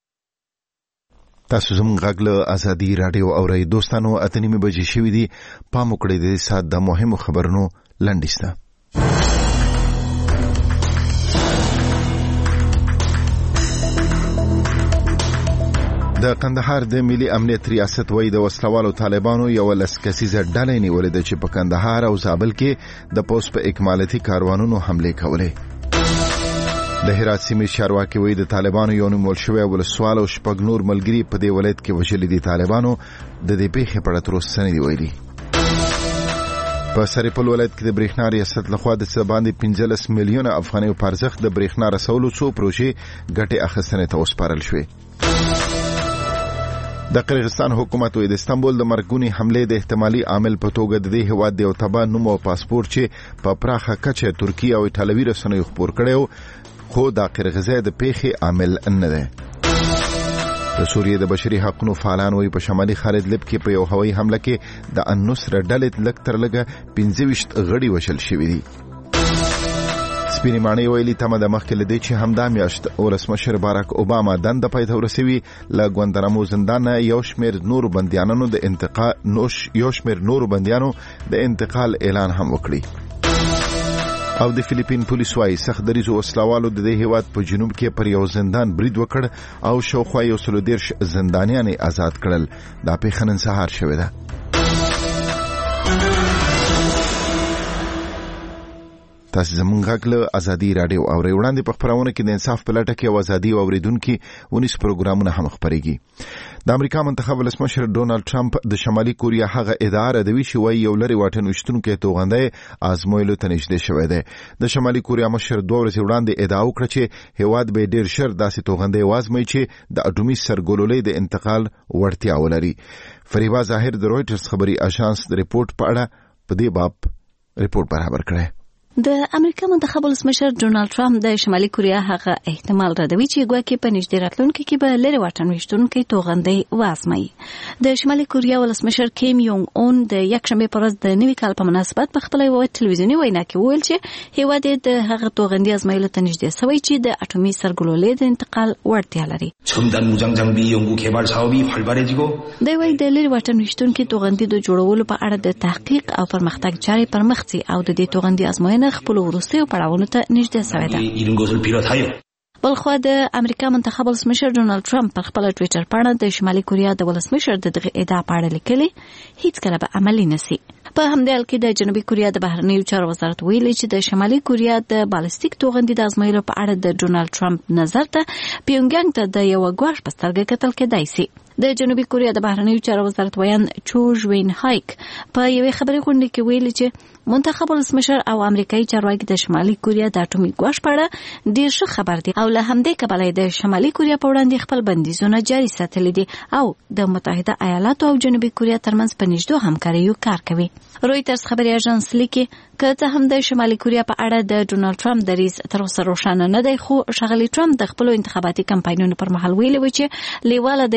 [SPEAKER 2] تاسو زموږ غږ له ازادي راډیو اورئ. دوستانو 8:30 بجې شوي دي. پام وکړئ د سات د مهمو خبرونو لنډیسته. د قندهار د ملي امنیت ریاست وایي د وسلوالو طالبانو یو لسکسیزه ډله نیولې ده چې په کندهار او زابل کې د پوس په اکمالاتي کاروانونو حمله کولې. د هرات سیمې چارواکي وایي د طالبانو یو نیول شوی ولسوال او شپږ نور ملګري په دې ولایت کې وژلي دي. طالبانو د دې پیښې په اړه تر اوسه نه دي ویلي. په سرپل ولایت کې د برېښنا ریاست لخوا د څه باندې 15 میلیونه افغانۍ په ارزښت د برېښنا رسولو څو پروژې ګټې اخیستنې ته وسپارل شوې. د قرغیزستان حکومت د استانبول د مرګونی حمله د احتمالي عامل په توګه د دې هیواد د یو تبا نوم او پاسپورت چې په پراخه کچه ترکیه او ایټالوي رسنیو خبر کړو خو د قرغیزۍ د پیښې عامل نه ده. د سوریې د بشري حقوقو فعالان وایي په شمالي خالد لب کې په یو هوایي حمله کې د النصر ډلې لږ تر لږه 25 غړي وشل شوي دي. سپینې ماڼۍ ویلي تمه د مخکې لدی چې همدا میاشت ولسمشر باراک اوباما دنده پای ته ورسوي. له ګوانتانامو زندان یو شمېر نورو بندیانو د انتقال اعلان هم وکړي. او د فلیپین پولیس وايي سخت دریزو وسلوالو د دې هیواد په جنوب کې پر یو زندان برید وکړ او شاوخوا 130 زندانیان آزاد کړل. دا پیښه نن سهار شوې ده. تاسو زموږ غږ له ازادي راډیو اورئ. وړاندې په خبرونه کې د انصاف په لټه کې ازادي او اوریدونکو 19 پروګرامونه هم خبرېږي. د امریکا منتخب ولسمشر ډونالد ټرمپ د شمالي کوریا هغه اداره د ویشي وای یو لري واټن وشتونکو توغندې آزمویلو ته نږدې شوې ده. د شمالي کوریا مشر 2 ورځې وړاندې ادعا وکړه چې هیواد به ډیر شر داسې توغندې وازموي چې د اټومي سرګولولې د انتقال وړتیا ولري. فریبا ظاهر د رويټرز خبري اژانس د ریپورت په اړه په دې باب ریپورت برابر کړی.
[SPEAKER 9] د امریکا منتخب ولسمشر ډونالد ټرمپ د شمالي کوریا هغه احتمال ردوي چې ګواکې په نږدې راتلونکي کې به لري واټن وشتونکو توغندې وازموي. د شمالي کوریا ولسمشر کیم یونګ اون د یکشنبه پر ورځ د نوي کال په مناسبت په خپل یو ټلویزیوني وینا کې وویل چې هیواد د هغه توغندې ازمایلو ته نږدې شوی چې د اټومي سرګولولې د انتقال وړتیا لري.
[SPEAKER 3] 첨단 무장 장비 연구 개발 사업이 활발해지고
[SPEAKER 9] د وی د لري واټن وشتونکو توغندې د جوړولو په اړه د تحقیق او پرمختګ چارې پرمخځي او د دې توغندې ازموینه خپل وروستیو پړاوونو ته نږدې شوی ده. بلخوا د امریکا منتخب ولسمشر ډونالد ټرمپ په خپل ټوئیټر باندې د شمالي کوریا د ولسمشر دغه ادعا په اړه لیکلي هیڅ کله به عملي نشي. په همدې حال کې د جنوبي کوریا د بهرنیو چارو وزارت ویلي چې د شمالي کوریا د بالستیک توغندې د ازمایلو په اړه د ډونالد ټرمپ نظر ته پیونګیانګ ته د یو غواړ په سترګه کتل کېدای شي. د جنوبي کوریا د بهرنیو چارو وزارت ویان چو ژوین هایک په یوې خبري غونډه کې ویلي چې منتخب ولسمشر او امریکایي چارواکي د شمالي کوریا د اټومي ګواښ په اړه ډیر ښه خبر دي او له همدې کبله د شمالي کوریا په وړاندې خپل بندیزونه جاري ساتلي دي او د متحده ایالاتو او جنوبي کوریا ترمنځ په نږدې همکارۍ کار کوي. رويټرز خبري اژانس لیکي که څه هم د شمالي کوریا په اړه د ډونالد ټرمپ دریځ تر اوسه روښانه نه دی خو شغلي ټرمپ د خپل انتخاباتي کمپاینونو پر مهال ویلي و چې لیواله دی د شمالي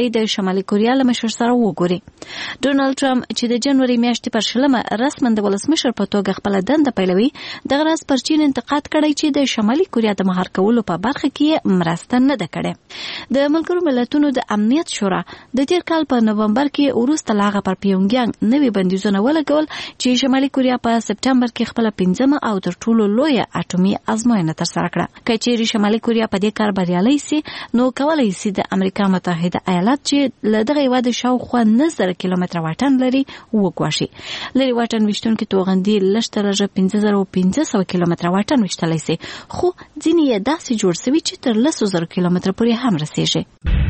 [SPEAKER 9] شمالي کوریا له مشر سره وګوري. ډونالد ټرمپ چې د جنوري میاشتې پر 20 رسماً د ولسمشر په توګه خپل دنده پیلوي، دغه راز پر چین انتقاد کړی چې د شمالي کوریا د مهار کولو په برخه کې مرسته نه ده کړې. د ملګرو ملتونو د امنیت شورا د تیر کال په نومبر کې وروسته لاغه پر پیونګیانګ نوي بندیزونه ولګول چې شمالي کوریا په سپټمبر کې خپل 15 او تر ټولو لویه اټومي ازموینه ترسره کړه. کچېری شمالي کوریا په دې کار بریالي سي، نو کولای سي د امریکا متحده ایالات چې له دغه هیواد شاوخوا 9,000 کیلومتره واټن لري وګواښي. لري واټن وشتونکو توغندي لشترجه 15,500 کیلومتره واټن وشتلای سي، خو ځینې یې داسې جوړ سوي چې تر 10,000 کیلومتره پورې هم رسیږي.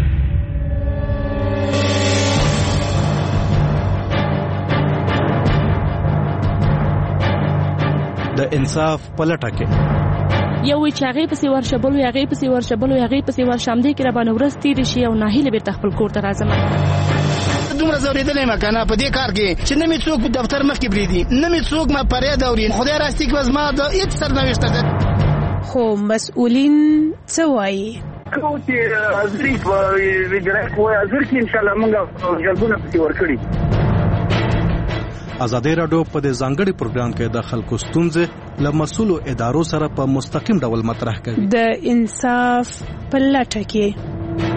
[SPEAKER 4] د انصاف پلټه کې
[SPEAKER 1] یو چې هغه پسې ورشبلو هغه پسې ورشامدې کې را باندې ورس تیر شي او ناهیله بیرته خپل کور ته راځم.
[SPEAKER 7] دومره زوریدلې مکنه په دې کار کې چې نه می څوک په دفتر مخ کې بریدي، نه می څوک ما پرې دا ورین خدای راستي کې وزما د هیڅ سرنوشت ده.
[SPEAKER 1] خو مسؤلین څه وایي؟
[SPEAKER 17] کوم چې ازري وګړه کوی ازر کې ان شاء الله موږ جلبونه پکې ورکړي.
[SPEAKER 4] ازادي رادیو په دې ځانګړي پروګرام کې د خلکو ستونزې له مسؤلو ادارو سره په مستقیم ډول مطرح کوي.
[SPEAKER 1] د انصاف په لټه کې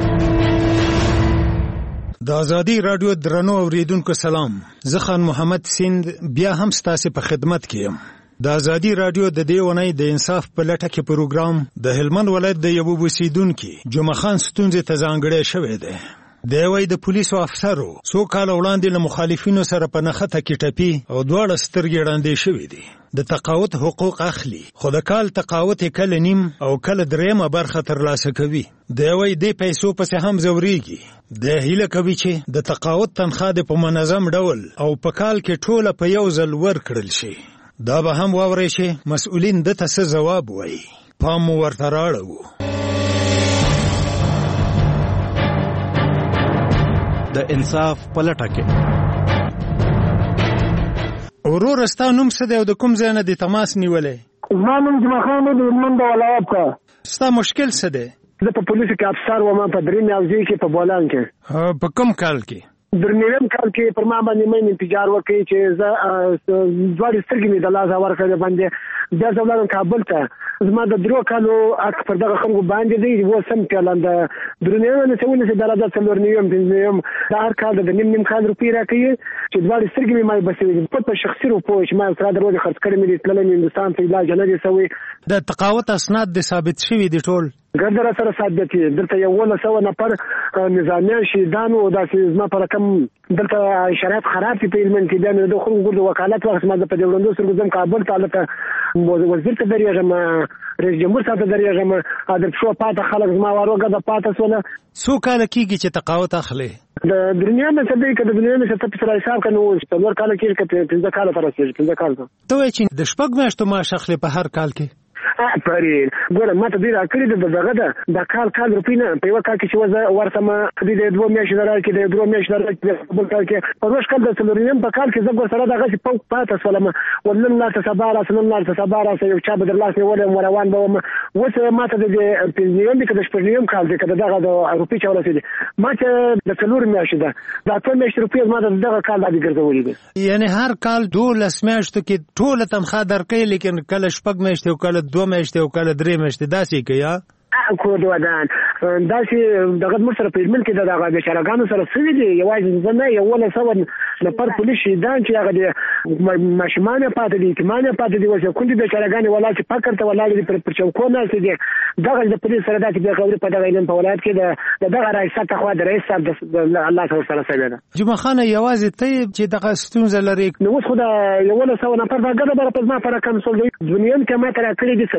[SPEAKER 26] د ازادي رادیو درنو اوریدونکو سلام، زه خان محمد سیند بیا هم ستاسو په خدمت کې یم. د ازادي رادیو د دې ونې د انصاف په لټه کې پروګرام د هلمند ولایت د یو اوسیدونکو جمعه خان ستونزې ته ځانګړی شوی دی. د وای د پولیسو افسرو څو کال وړاندې له مخالفینو سره په نخته کې ټپي او دواړه سترګې ړندې شوې دي. د تقاعد حقوق اخلي، خو د کال تقاعد کله نیم او کله درېمه برخه ترلاسه کوي. د وای د پیسو پسې هم زوريږي. د هیله کوي چې د تقاعد تنخواه د په منظم ډول او په کال کې ټوله په یو ځل ورکړل شي. دا به هم واوري چې مسؤلین د څه جواب وایي. پام ورته راړو.
[SPEAKER 4] د انصاف پلټه کې
[SPEAKER 26] ورور ستا نوم څه دی او د کوم ځای نه د تماس نیولې؟
[SPEAKER 8] زما نوم جمعه خان دی، هلمند ولایت ته.
[SPEAKER 26] ستا مشکل څه دی؟
[SPEAKER 8] زه په پولیسو کې افسر وم په درې میاشتې کې په بولان کې.
[SPEAKER 26] په کوم کال کې؟
[SPEAKER 8] درنیویم کال کې پر ما باندې مې انتظار وکړي چې زه دواړې سترګې مې د لاسه ورکړې باندې بیا زه ولاړم کابل ته. زما د 3 کالو حق پر دغه خلکو باندې دی. و سم کلان د درنیویم نه څونه چې درجه څلور نیوم پنځم د هر کال د نیم کال روپۍ راکړي چې دواړې سترګې مې ما بسې په شخصي روپو چې ما سره دروازه خرڅ کړې مې تللې هندستان ته علاج نه دي سوي.
[SPEAKER 26] د تقاوت اسناد د ثابت شوی دي ټول
[SPEAKER 8] ګردره سره ثابت دي. دلته یو 100 نفر نظامیان شهیدان او داسې زما پر کم دلته شرایط خراب دي په علم کې. بیا د خلکو د وکالت وخت ما په دې وړاندې سره ځم کابل ته لکه وزیر ته درېږم، رئیس جمهور صاحب ته درېږم. د شو پاته خلک زما واروګه د پاته سونه
[SPEAKER 26] څو کال کېږي چې تقاوت اخلي.
[SPEAKER 8] د دنیا نه څه دی کده دنیا نه څه په سره حساب کنه و څلور کال کې کته 15 کال تر رسېږي 15 کال
[SPEAKER 26] ته وایې چې د شپږ میاشتو معاش اخلي په هر کال کې.
[SPEAKER 8] پرې ګوره ماته دې راکړي د دغه د کال روپۍ نه په یو کال کې چې وځه ورسمه د 2 میاشتې راکې د 2 میاشتې راکې په کال کې په روش کال د څلوریم په کال کې زه ګور سره دغه چې پوک پاته سولم ولن لا تصبار سنن لا تصبار یو چا بدر لاس ولم روان به وسه ماته د پنځیم کې د شپږم کال کې دغه د روپۍ چا ورسېدي ماته د څلور میاشتې ده د 8 میاشتې روپۍ ماته دغه کال د ګرځولې دي.
[SPEAKER 26] یعنی هر کال 12 میاشتو کې ټول تنخواه درکې لیکن کله شپږ میاشتې او کله 2 میاشتې او کله 3 میاشتې داسې کوي. یا
[SPEAKER 8] کو دوادان داسې دغه مر سره په علم کې دغه بشرګانو سره سوي دي. یوازې نه یو ولا سو نفر پولیس شهیدان چې هغه د ماشمانه پاتې دي کمانه پاتې دي وځي کوم دي بشرګان ولا چې پکړ ته ولا دي پر چوکو نه دي دغه د پولیس سره داسې د خبرې په دغه علم په ولایت کې دغه رئیس تخوا د رئیس صاحب د الله تعالی سره سره ده.
[SPEAKER 26] جمعه خان یوازې ته چې دغه ستونزه لري
[SPEAKER 8] نو اوس خو دا یو ولا سو نفر دغه بر په ما پر کم سول دنیا کې ما تر کړی دي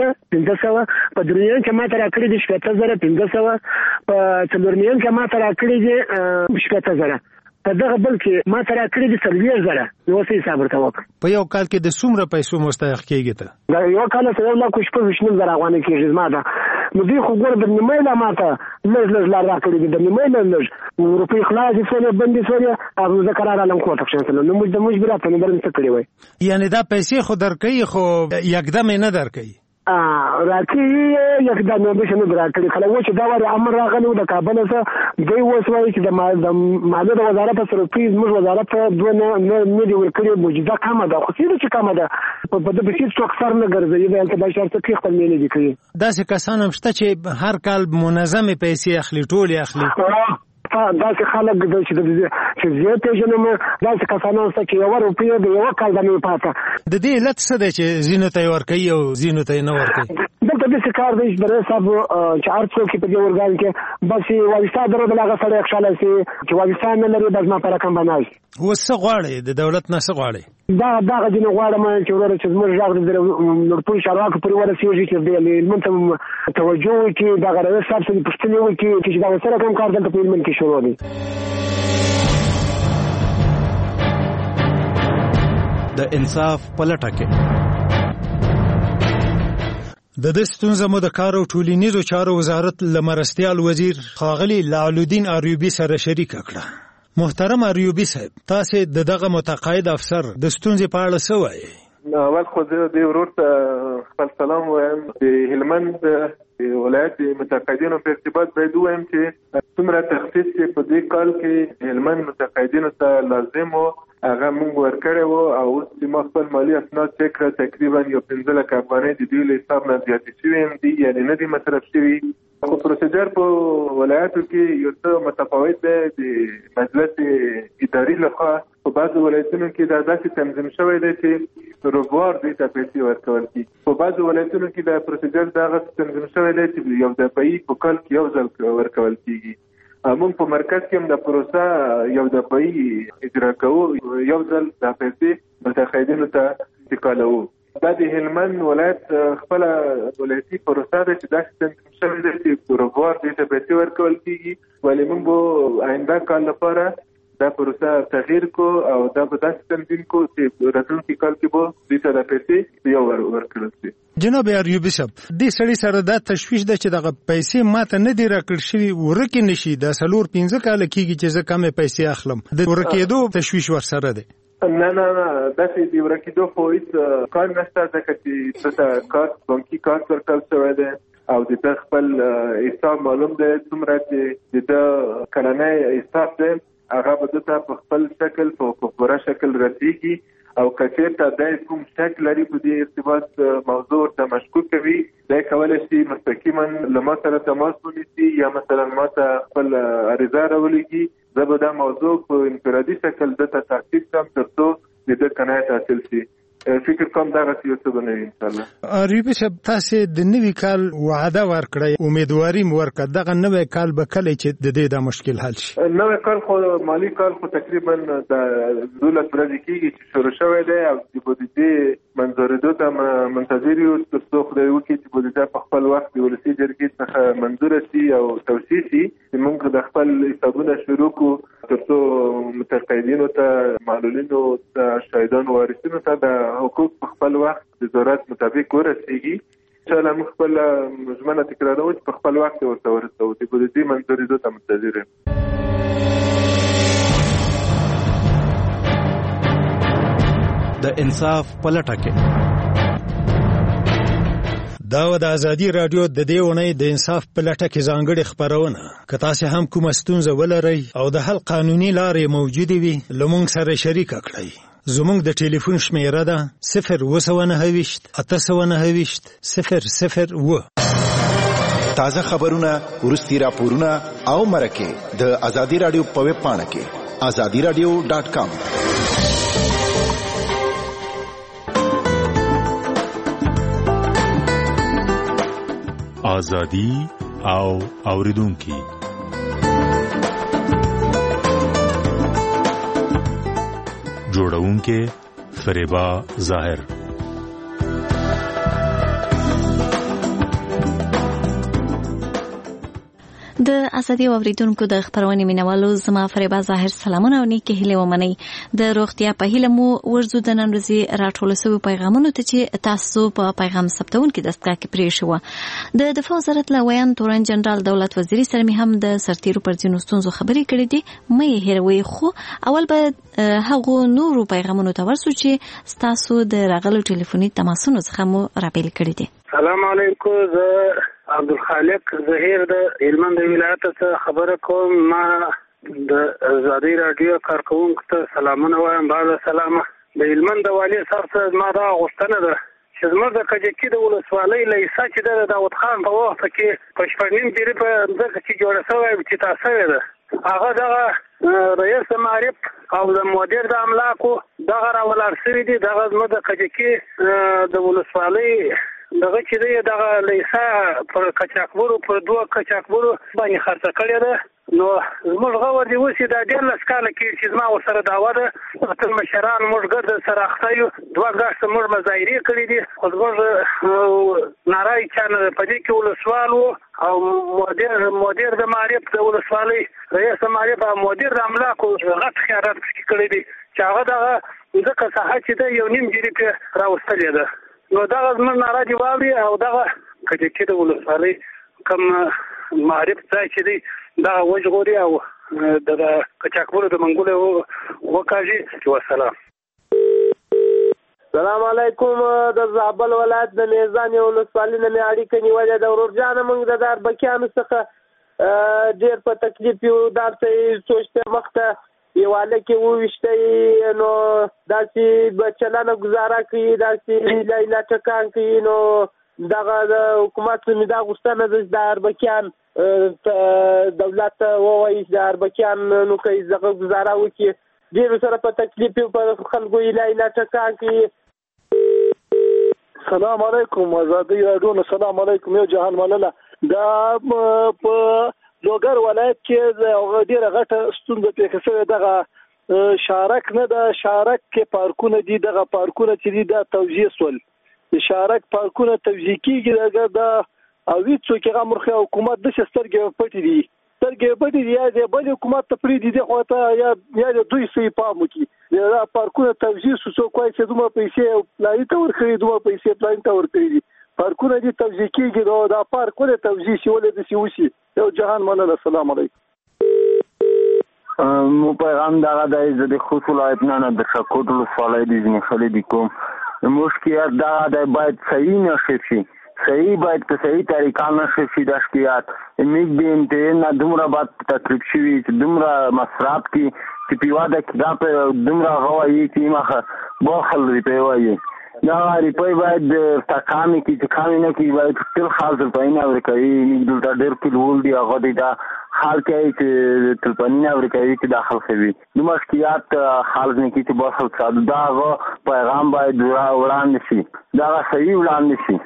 [SPEAKER 8] 30,000 په دنیا کې ما تر کړی دي 7,500 په څلورنیم کې ما تر کړی دي 7,000 په دغه بل کې ما تر کړی دي 30,000 نو څه حساب ورته وکړه.
[SPEAKER 26] په یو کال کې د څومره پیسو مستحق کېږي ته؟
[SPEAKER 8] دا یو کال ته 1,000 افغانۍ کېږي ما ده. نو دوی خو ګوره د نیمه لا ماته لږ لار راکړي دي د نیمه نه لږ روپۍ خلاص شوې بندي شوې او زه قرار علم کوته څنګه نو موږ مجبورات نه درم څه کړی وای.
[SPEAKER 26] یعنی دا پیسې خو درکې خو یکدم نه درکې.
[SPEAKER 8] راکې یک د نوبشن راکړي خلک و چې دا وری امر راغلی د کابل څخه دی وسوي چې د مالیې د وزارت سره فیز موږ وزارت دونه نه دی ورکړي موجوده کمه ده خو چې کمه ده په دې بشي څوک سر نه ګرځي د التباشر څخه خپل ملي دي کوي
[SPEAKER 26] داسې کسان هم شته چې هر کال منظمه پیسې اخلي ټول اخلي
[SPEAKER 8] داسې خلک چې زیاتې جنم داسې کسانو سره کې یو روپیه د یو کال د نه پاته
[SPEAKER 26] د دې علت څه دی چې زینو ته ورکوي او زینو ته نه ورکوي
[SPEAKER 8] دلته داسې کار دی چې برای صاحب چې هر څوک په دې ورګان کې بس وایستا درو د هغه سړی خوشاله شي چې وایستا نه لري بس ما پر رقم بنای
[SPEAKER 26] اوس څه غواړي د دولت نه څه غواړي
[SPEAKER 8] دا غوښنه غواړم چې ورور چې زموږ ژغ د نورپور شراکت پر ورسیږي چې د لمنته توجه وکړي دا غره صاحب څخه پښتني وکړي چې دا سره کوم کار دلته په علم کې شروع دي
[SPEAKER 4] د انصاف پلټه کې
[SPEAKER 26] د دې ستونزه مو د کار او ټولنیزو چارو وزارت لمرستیال وزیر ښاغلي لعلالدین ایوبی سره شریک کړه. محترم ایوبی صاحب تاسو دغه متقاعد افسر د ستونزې په اړه څه وایي؟
[SPEAKER 5] اول خو د ورور ته خپل سلام وایم. د هلمند ولایت متقاعدینو په ارتباط باید وایم چې څومره تخصیص په دې کال کې هلمند متقاعدینو ته لازم و هغه موږ ورکړی وو او اوس چې ما خپل مالي اسناد چک کړه تقریبا یو 15 لک افغانۍ د دوی له حساب نه زیاتې شوي دي یعنې نه دي مصرف شوي. خو پروسیجر په ولایاتو کې یو څه متفاوت دی. د مجلس اداري لخوا په بعضو ولایتونو کې دا داسې تنظیم شوی دی چې روزوار دوی ته پیسې ورکول کېږي. په بعضو ولایتونو کې دا پروسیجر دغه تنظیم شوی دی چې یو دفعي په کال کې یو ځل ورکول کېږي. موږ په مرکز کې هم د پروسه یو دفعي اجرا کوو یو ځل د پیسې متقاعدینو ته انتقالوو. دا د هلمند ولایت خپل ولایتي پروسه ده چې داسې تنظیم شوی دی چې روزوار دوی ته پیسې ورکول کېږي. ولې موږ به آینده کال لپاره دا پروسه تغییر کو او دا به داسې تنظیم کو چې راتلونکي کال کې به دوی ته د پیسې یو ورکړل شي.
[SPEAKER 26] جناب ایوبی صاحب دې سړي سره دا تشویش ده چې دغه پیسې ماته نه دی راکړل شوي ورکې نشي د 4-5 کال کېږي چې زه کمې پیسې اخلم د ورکېدو تشویش ورسره دی.
[SPEAKER 5] نه داسې د ورکېدو خو هیڅ کار نشته ځکه چې ته کارت بانکي کارت ورکړل شوی دی او د ده خپل حساب معلوم دی څومره چې د ده کلنی حساب دی هغه به دته په خپل شکل په پوره شکل رسیږي او کچېرته د کوم شک لري په دې ارتباط موضوع ته مشکوک وي دا کولای شي مستقیما له ما سره تماس ونیسي یا مثلا ما ته خپل عریضه راولېږي زه به دا موضوع په انفرادي شکل دته تعقیب کړم تر څو د ده قناعت حاصل شي. فکر کوم دا غوښتل څه بنوي ان شاء الله.
[SPEAKER 26] ایوبی صاحب تاسو د نوي کال وعده ورکړی امیدواري ورکړه دغه نوي کال به کله چې د دې د مشکل حل شي؟
[SPEAKER 5] نوي کال خو مالی کال خو تقریبا د 12 ورځې کېږي چې شروع شوی دی او د بودیجې منظورېدو ته منتظر یو تر څو خدای وکړي چې بودیجه په خپل وخت د ولسي جرګې څخه منظوره شي او توصیه شي. موږ د خپل حسابونه شروع کړو تر څو متقاعدینو ته معلولینو ته شهیدانو وارثینو ته د حقوق په خپل وخت د ضرورت مطابق ورسیږي. ان شاء الله موږ خپل ژمنه تکراروو چې په خپل وخت ورته ورسوو. د بودیجې منظورېدو ته منتظر یم.
[SPEAKER 4] د انصاف پلټه کې
[SPEAKER 26] دا د ازادي رادیو د دې ونې د انصاف پلټه کې ځانګړي خبرونه که تاسو هم کوم ستونزه ولرئ او د حل قانوني لارې موجوده وي لمونږ سره شریک کړئ. زمونږ د ټلیفون شمیره ده 029 829 001.
[SPEAKER 2] تازه خبرونه ورستي راپورونه او مرکه د ازادي رادیو په ویب پاڼه کې azadiradio.com.
[SPEAKER 10] ازادي او اوریدونکو جوړونکو فریبا ظاهر.
[SPEAKER 9] د ازادي اوریدونکو د خبرونه مینوالو زما فریبا ظاهر سلامونه او نیکه هیله ومني. د روغتیا په هیله مو ورزو د نن ورځې راټول شوی پیغامونه ته چې تاسو په پیغام ثبتون کې دستګاه کې پرې شو. د دفاع وزارت لویان تورن جنرال دولت وزیری سره می هم د سرتیرو پر ځینو ستونزو خبرې کړې دي. مې هیروي خو اول به هغه نورو پیغامونو ته ورسو چې تاسو د راغلو ټلیفوني تماسونو څخه مو راپیل کړی دي.
[SPEAKER 11] سلام علیکم. زه عبدالخالق ظهیر د هلمند ولایت څخه خبره کوم. ما د ازادي رادیو کارکونکو ته سلامونه وایم. بعد سلامه. د هلمند د والي صاحب څخه ما دا غوښتنه ده چې زموږ د کجکي د ولسوالۍ لیسه چې ده د داود خان په وخت کې په شپږ جري په ځکه چې جوړه شوې چې تاسو ده هغه دغه رئیس معرف او د مدیر د املاکو دغه راولار شوی دي. دغه زموږ د کجکي د ولسوالۍ دغه چې دی دغه لیسه پر کچاکبرو پر دوه کچاکبرو باندې خرڅه کړې ده. نو زموږ غور دی اوس دا ډېر لس کاله کې چې زما ورسره دعوه ده ټول مشران موږ ګرد سره اخته یو دوه ګاشته موږ مظاهرې کړې دي خو زموږ نارای چا نه په دې کې ولسوال او مدیر د معرف د ولسوالۍ رئیس معرف او مدیر د املاکو غټ خیارات کړی دي چې هغه دغه ځکه ساحه چې ده یو نیم جري پرې راوستلې ده. نو دغه زموږ ناره دي واوري او دغه کجکي د ولسوالۍ کوم معرف ځای چې دی دغه وژغوري او د کچاکبرو د منګولې وکاږي. وسلام.
[SPEAKER 12] سلام علیکم. د زابل ولایت د میزان ولسوالۍ نه مې اړیکه نیولې ده. ورور جانه موږ د اربکیانو څخه ډېر په تکلیف یو داسې سوچته مخته یواله کې وویشته نو داسې بچلانه گزاره کوي داسې لیلا ټکان کوي. نو دغه د حکومت مې دا غوښتنه ده چې د اربکیان دولت ووایي د اربکیان نو کوي دغه گزاره وکړي. ډېرو سره په تکلیف په خلکو لیلا ټکان کوي.
[SPEAKER 13] سلام علیکم. ازادي رادیو نه سلام علیکم. یو جهان مننه. دا په لوګر ولایت کې ډېره غټه ستونزه پیښه شوې. دغه شارک نه ده شارک کې پارکونه دي. دغه پارکونه چې دي دا توزیع سول. د شارک پارکونه توزیع کېږي دا او هیڅوک هغه مرخه حکومت د سترګې پټې دي سترګې پټې دي یا د بل حکومت ته پرې دي خو ته یا دوی سي پام وکي. دا پارکونه توزیع سو کوی چې دومره پیسې پلان ته ورکړي دومره پیسې پلان ته ورکړي دي. پارکونه دي توزیع کېږي دا پارکونه توزیع شي ولې د سیوسی. یو جهان مننه. السلام علیکم.
[SPEAKER 14] مو پیغام دغه د خصوص ولایت نه د شکوت ولسوالۍ د ځینې خلک کوم مشکلات دا باید صحیح نشي شي. صحیح باید په صحیح طریقه نشي شي. د شکایت میګ به انتهاء دومره بعد تکلیف شي چې دومره مصرف کی چې پیواده کې دا په دومره غوايي چې مخه بوخل ریپي وایي دا ریپي باید تکامي کی چې کامي نه کی باید تل حاضر پاینه ورکوي. دلته ډېر کلول دی هغه دی دا حال کې چې تلپنینه ورکوي چې داخل کوي د مشکلات حال نه کی چې بوخل ساده دا پیغام باید وړاندې شي. دا صحیح وړاندې شي.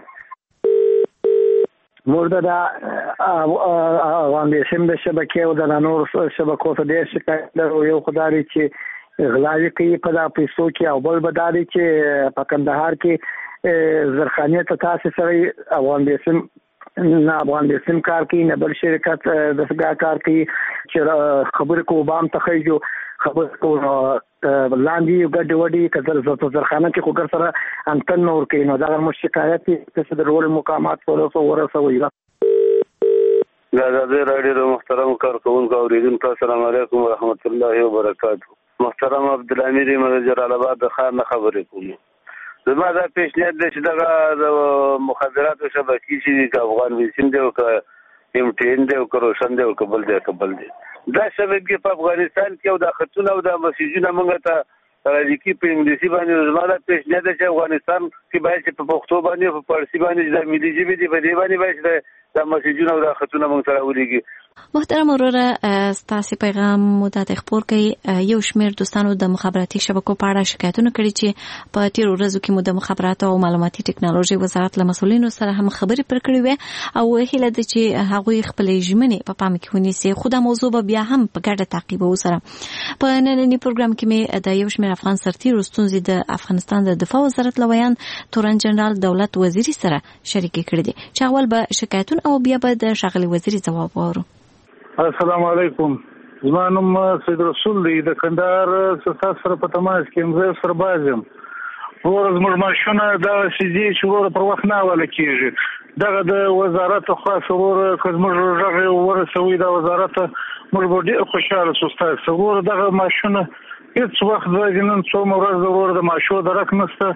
[SPEAKER 13] موږ د افغان د شبکې او د نور شبکو ته ډېر شکایت لرو. یو خدای چې غلاوي کوي په دا پیسو کې او بل بداري چې په کندهار کې زرخانه ته تاسو سره افغان د سیم کار کوي نه بل شرکت د سګا کار کوي چې خبر کو بام تخیجو خبر کو لاندې ګډ وډي کتل زرخانه کې خو سره انتن نور کوي. نو دا مو شکایت چې د رول مقامات ورسوي.
[SPEAKER 11] د ازادي رادیو د محترم کارکونکو اوریدونکو السلام علیکم ورحمت الله وبرکاته. محترم عبدالحمید مدجر آباد د خان خبرې کوم. زما دا پیشنهاد دی چې دغه د مخابراتو شبکې چې افغان ویسیم دی او ام ټي ان دی او روشن دی او قبل دی دا شبکې په افغانستان کې او د خطونه او د مسیجونه موږ ته راځي په انګلیسي باندې. زما دا پیشنهاد دی چې افغانستان کې باید چې په پښتو باندې په فارسي باندې د ملي ژبې دی په دې باندې باید د مسیجونه او د خطونه موږ سره ولېږي.
[SPEAKER 9] محترم وروره ستاسو پیغام مو ته خبر کړي. یو شمېر دوستانو د مخابراتي شبکو په اړه شکایتونه کړي چې په تیر ورځو کې مو د مخابراتو او معلوماتي ټکنالوژي وزارت له مسولینو سره هم خبرې پر کړې وې او هیله ده چې هغوی خپل ژمنې په پام کې ونیسي. خو دا موضوع به بیا هم په ګډه تعقیبو سره. په نننی پروګرام کې مې د یو شمېر افغان سرتیرو ستونزې د افغانستان د دفاع وزارت لویان تورن جنرال دولت وزیری سره شریکې کړې دي چې اول به شکایتونه او بیا به د ښاغلي وزیری ځواب واورو.
[SPEAKER 13] السلام علیکم. زما نوم سید رسول دی د کندهار سره په تماس کې زه سرباز یم. ورځ موږ ماشونه دا سيدي چې پر وخت نه ولا کېږي. دغه د وزارت خاص ور کزمر رغه ورسوي د وزارت موږ ډېر خوشاله سوستای سوور دغه ماشونه هیڅ وخت د جنن څو مرز ور د ماشو درک نسته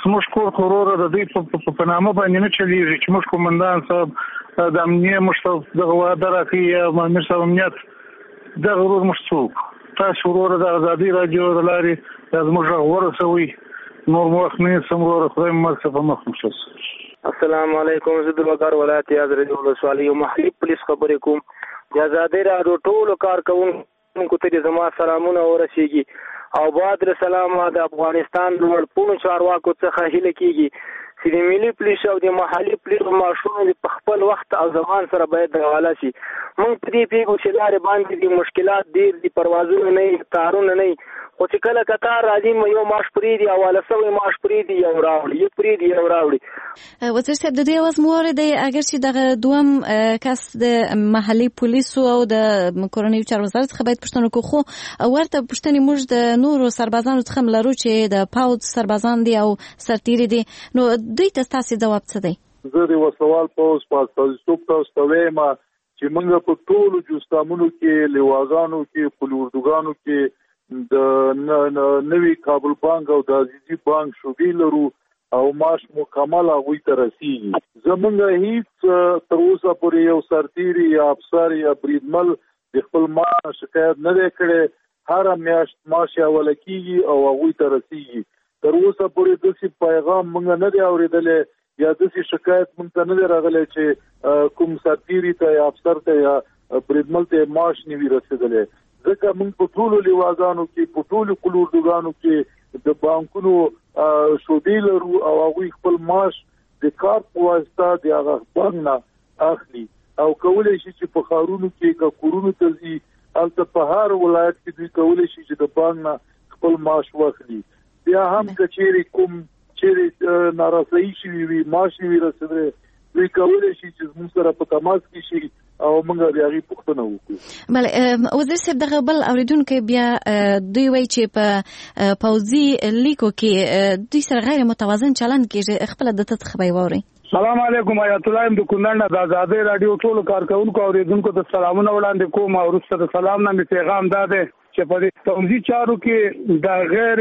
[SPEAKER 13] زموږ کور وروره د دوی په نامه باندې نه چلیږي چې موږ قومندان صاحب د امنیه مشرف دغه وعده راکوي یا امیر صاحب امنیت دغه ورور موږ څوک تاسو وروره د ازادي راډیو د لارې زموږ غږ ورسوئ نور مو وخت نه سم وروره خدای مو مرسته په مخ مشوس.
[SPEAKER 12] السلام علیکم زه د بګار ولایت یازرې ولسوالۍ یو محلي پولیس خبرې کوم. د ازادي راډیو ټولو کارکوونکو ته زما سلامونه ورسیږي او بعد سلام د افغانستان د لوړپوړو چارواکو څخه هیله کیږي چې د ملي پولیس او د محلي پولیس ماشومان په خپل وخت او زمان سره باید د حواله شي. موږ په دې پیښو چې لارې باندې د مشکلات ډېر دي، پروازونه نه کارونه نه خو چې کله قطار راځي یو ماش پریدي حواله سوی ماش پریدي یو راوړي
[SPEAKER 9] وزیر صاحب د دې اواز مو اورېدی اگر چې دغه دوم کس د محلي پولیسو او د کورنیو چارو وزارت څخه باید پوښتنه وکړو خو ورته پوښتنې موږ د نورو سربازانو څخه لرو چې د پاوځ سربازان دي او سرتیري دي نو دوی ته ستاسو ځواب څه دی؟
[SPEAKER 6] زه د وسوال پاوځ په استازیتوب تاسو ته وایم چې موږ په ټولو جوستامونو کې لیواګانو کې پلوردوګانو کې د نوی کابل بانک او د عزیزي بانک شوبې لرو او معاش مکمل هغوی ته رسیږي. زمونږ هیڅ تر اوسه پورې یو سرتیري یا افسر یا بریدمل د خپل معاش شکایت نه دی کړی. هره میاشت معاش حواله کیږي او هغوی ته رسیږي. تر اوسه پورې داسې پیغام موږ نه دی اورېدلی یا داسې شکایت موږ ته نه دی راغلی چې کوم سرتیري ته یا افسر ته یا بریدمل ته معاش نه وي رسېدلی. ځکه موږ په ټولو لیواګانو کې په ټولو کلوردوګانو کې د بانکونو شوبې لرو او هغوی خپل معاش د کار په واسطه د هغه بانک نه اخلي او کولی شي چې په ښارونو کې که کورونو ته ځي هلته په هر ولایت کې دوی کولی شي چې د بانک نه خپل معاش واخلي. بیا هم که چیرې کوم چیرې نارسایي شوي وي معاش وي رسېدلی دوی کولی شي چې زموږ سره په تماس کې شي او موږ د هغې پوښتنه وکړو.
[SPEAKER 9] بله وزیر صاحب دغه بل اورېدونکی بیا دوی وایي چې په پوځي لیکو کې دوی سره غیر متوازن چلند کېږي خپله د ته څخه به یې واورئ.
[SPEAKER 13] سلام علیکم آیت الله یم د کونړ نه د ازادۍ راډیو ټولو کارکوونکو اورېدونکو ته سلامونه وړاندې کوم او وروسته د سلام نه مې پیغام دا دی چې په دې پوځي چارو کې د غیر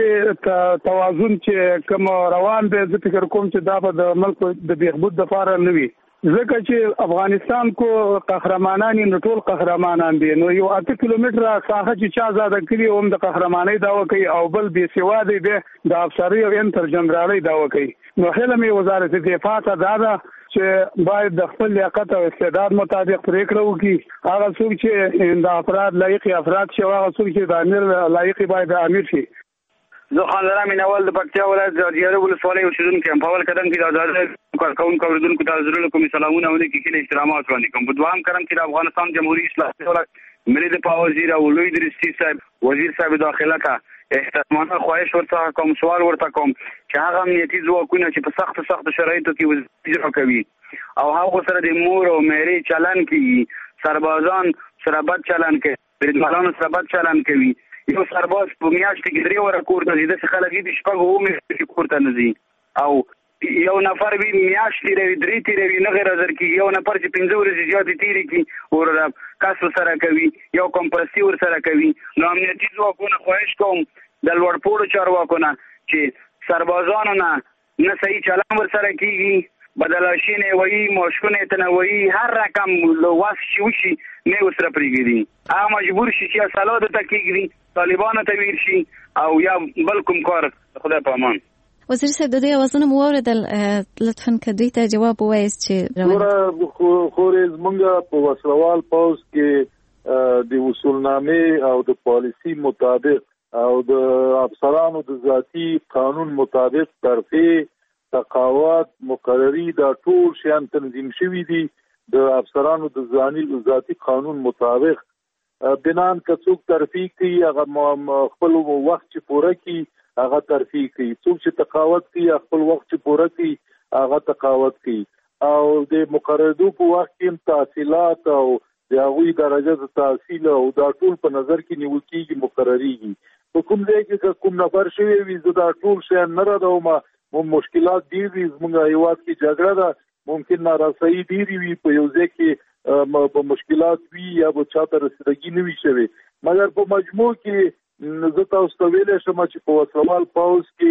[SPEAKER 13] توازن چې کوم روان دی زه فکر کوم چې دا به د ملک د بهبود دپاره نه وي ځکه چې افغانستان کو قهرمانان نو ټول قهرمانان دي نو یو 8 کیلومتره ساحه چې چا آزاد کړي هم د قهرمانۍ داوا کوي او بل بې سواد دی د افسرۍ او انټر جنرالۍ داوا کوي. نو هله مې وزارت دفاع ته دا ده چې باید د خپل لیاقت او استعداد مطابق پریکړه وکړي. هغه څوک چې د افراد لایق افراد شي هغه څوک چې د امیر لایق باید امیر شي.
[SPEAKER 15] زه خان لرم مینوال د پکتیا ولایت د دیاره ولسوالۍ اوسیدونکی یم. په اول قدم کې د ازادۍ کارکوونکو اورېدونکو ته زړه کوم سلامونه او نیکې هیلې احترامات وړاندې کوم. په دوام قدم کې د افغانستان جمهوریت اسلامي دولت ملي دفاع وزیر او لوی درستی صاحب وزیر صاحب داخله ته احترامانه خواهش ورته کوم سوال ورته کوم چې هغه امنیتي ځواکونه چې په سخت شرایطو کې اجرا کوي او هغه سره د مور او مېرې چلن کوي سربازان سره بد چلن کوي بریدمنانو سره بد چلن کوي. یو سرباز په میاشت کې 3 وره کور ته ځي داسې خلک دي شپږ اومې کور ته نه ځي او یو نفر وي میاشت تېروي 3 تېروي نه غیر حاضر کېږي. یو نفر چې 15 ورځې زیاتې تېرې کړي ور کس ورسره کوي یو کمپرسي ورسره کوي. نو امنیتي ځواکونه خواهش کوم د لوړپوړو چارواکو نه چې سربازانو نه صحیح چلن ورسره کېږي بدلاشي نه وایي مشکونه ته نه وایي هر رقم لواس شي وشي نه ورسره پرېږدي. هغه مجبور شي چې سلاد ته کېږدي طالبانو ته ویر شي او یا بل کوم کار خدای په امان.
[SPEAKER 9] وزیر صاحب د دې اوازونه مو واورېدل لطفا که دوی ته جواب ووایاست چې
[SPEAKER 6] خورې زمونږ په وسلوال پوځ کې د اصولنامې او د پالیسي مطابق او د افسرانو د ذاتي قانون مطابق ترفیع تقاعد مقرري دا ټول شیان تنظیم شوي دي د افسرانو د ذاتي قانون مطابق. بنان که څوک ترفیع کوي هغه خپل وخت چې پوره کړي هغه ترفیع کوي. څوک چې تقاعد کوي خپل وخت چې پوره کړي هغه تقاعد کوي او د مقررېدو په وخت کې تحصیلات او د هغوی درجه د تحصیل او دا ټول په نظر کې نیول کېږي مقرریږي. په کوم ځای کې کوم نفر شوی وي زه دا ټول شیان نه ردوم مشکلات ډېر دي زموږ هېواد کې جګړه ده ممکن نارسایي ډېرې وي په یو ځای کې په مشکلات وي یا به چاته رسیدګي نه وي شوې مګر په مجموع کې زه تاسو ته ویلی شم چې په وسلوال پوځ کې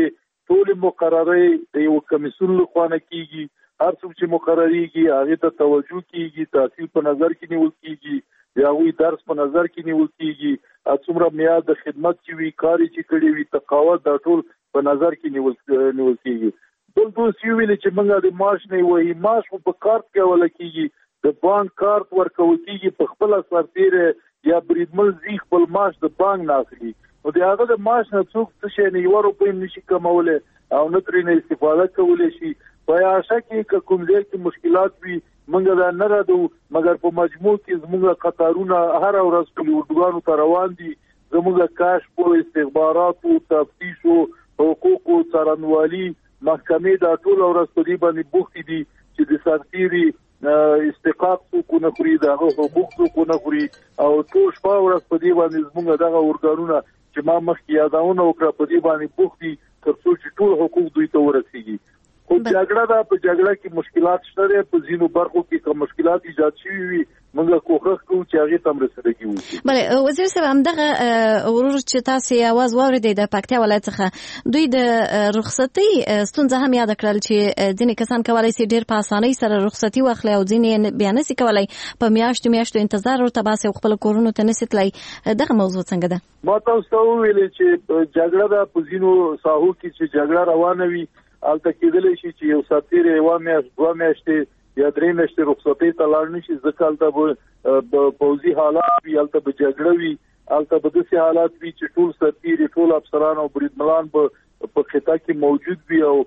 [SPEAKER 6] ټول مقرري د یو کمیسیون لخوا نه کیږي. هر څوک چې مقرریږي هغه ته توجه کیږي، تحصیل په نظر کې نیول کیږي، یا وی درس په نظر کې نیول کیږي، څومره معیار د خدمت چې وی کاری چې کړی وي تقاوت دا ټول په نظر کې نیول کیږي. بل څه ویل چې موږ د معاش نه وایي، معاش په کارت کې ولا کیږي، د بانک کارت ورکول کیږي په خپل سرتیره یا بریدمل زی خپل معاش د بانک نه اخلي. نو د هغه د معاش نه څوک څه نه یو روپۍ نشي کموله او نه ترې نه استفاده کولای شي. په آشا کې کوم ځای کې مشکلات وي موږ دا نه راځو، مګر په مجموع کې زموږ قطارونه هر ورځ په اردوګانو ته روان دي. زموږ کاشف او استخبارات او تفتیش او حقوق او څارنوالي محکمې دا ټول ورځ په دې باندې بوختي دي چې د سرتیري استحقاق څوک نه خوري، دغه حقوق څوک نه خوري، او ټول شپه ورځ په دې باندې زموږ دغه ورګانونه چې ما مخکې یادونه وکړه په دې باندې بوختي تر څو چې ټول حقوق دوی ته ورسیږي. خو جګړه دا په جګړه کې مشکلات شته، په ځینو برخو کې کوم مشکلات ایجاد شوي وي موږ کوښښ کوو چې هغه تم رسیدګي وکړو.
[SPEAKER 9] بله وزیر صاحب، همدغه ورور چې تاسو आवाज واورېدئ د پکتیا ولایت څخه، دوی د رخصتي ستونزه هم یاد کړل چې ځینې کسان کولی شي ډېر په اسانۍ سره رخصتي واخلي او ځینې بیا نشي کولی، په میاشتو انتظار ورته باسي او خپل کورونو ته نشي تللی. دغه موضوع څنګه ده؟
[SPEAKER 6] ما تاسو ته وویلې چې جګړه ده په ځینو ساحو کې چې جګړه روانه وي البته کېدلی شي چې یو سرتیر یوه میاشت 2 میاشتې یا 3 میاشتې رخصتۍ ته لاړ نه شي، ځکه هلته به پوځي حالات وي، هلته به جګړه وي، هلته به داسې حالات وي چې ټول سرتیر ټول افسران او بریدملان به په خطه کې موجود وي او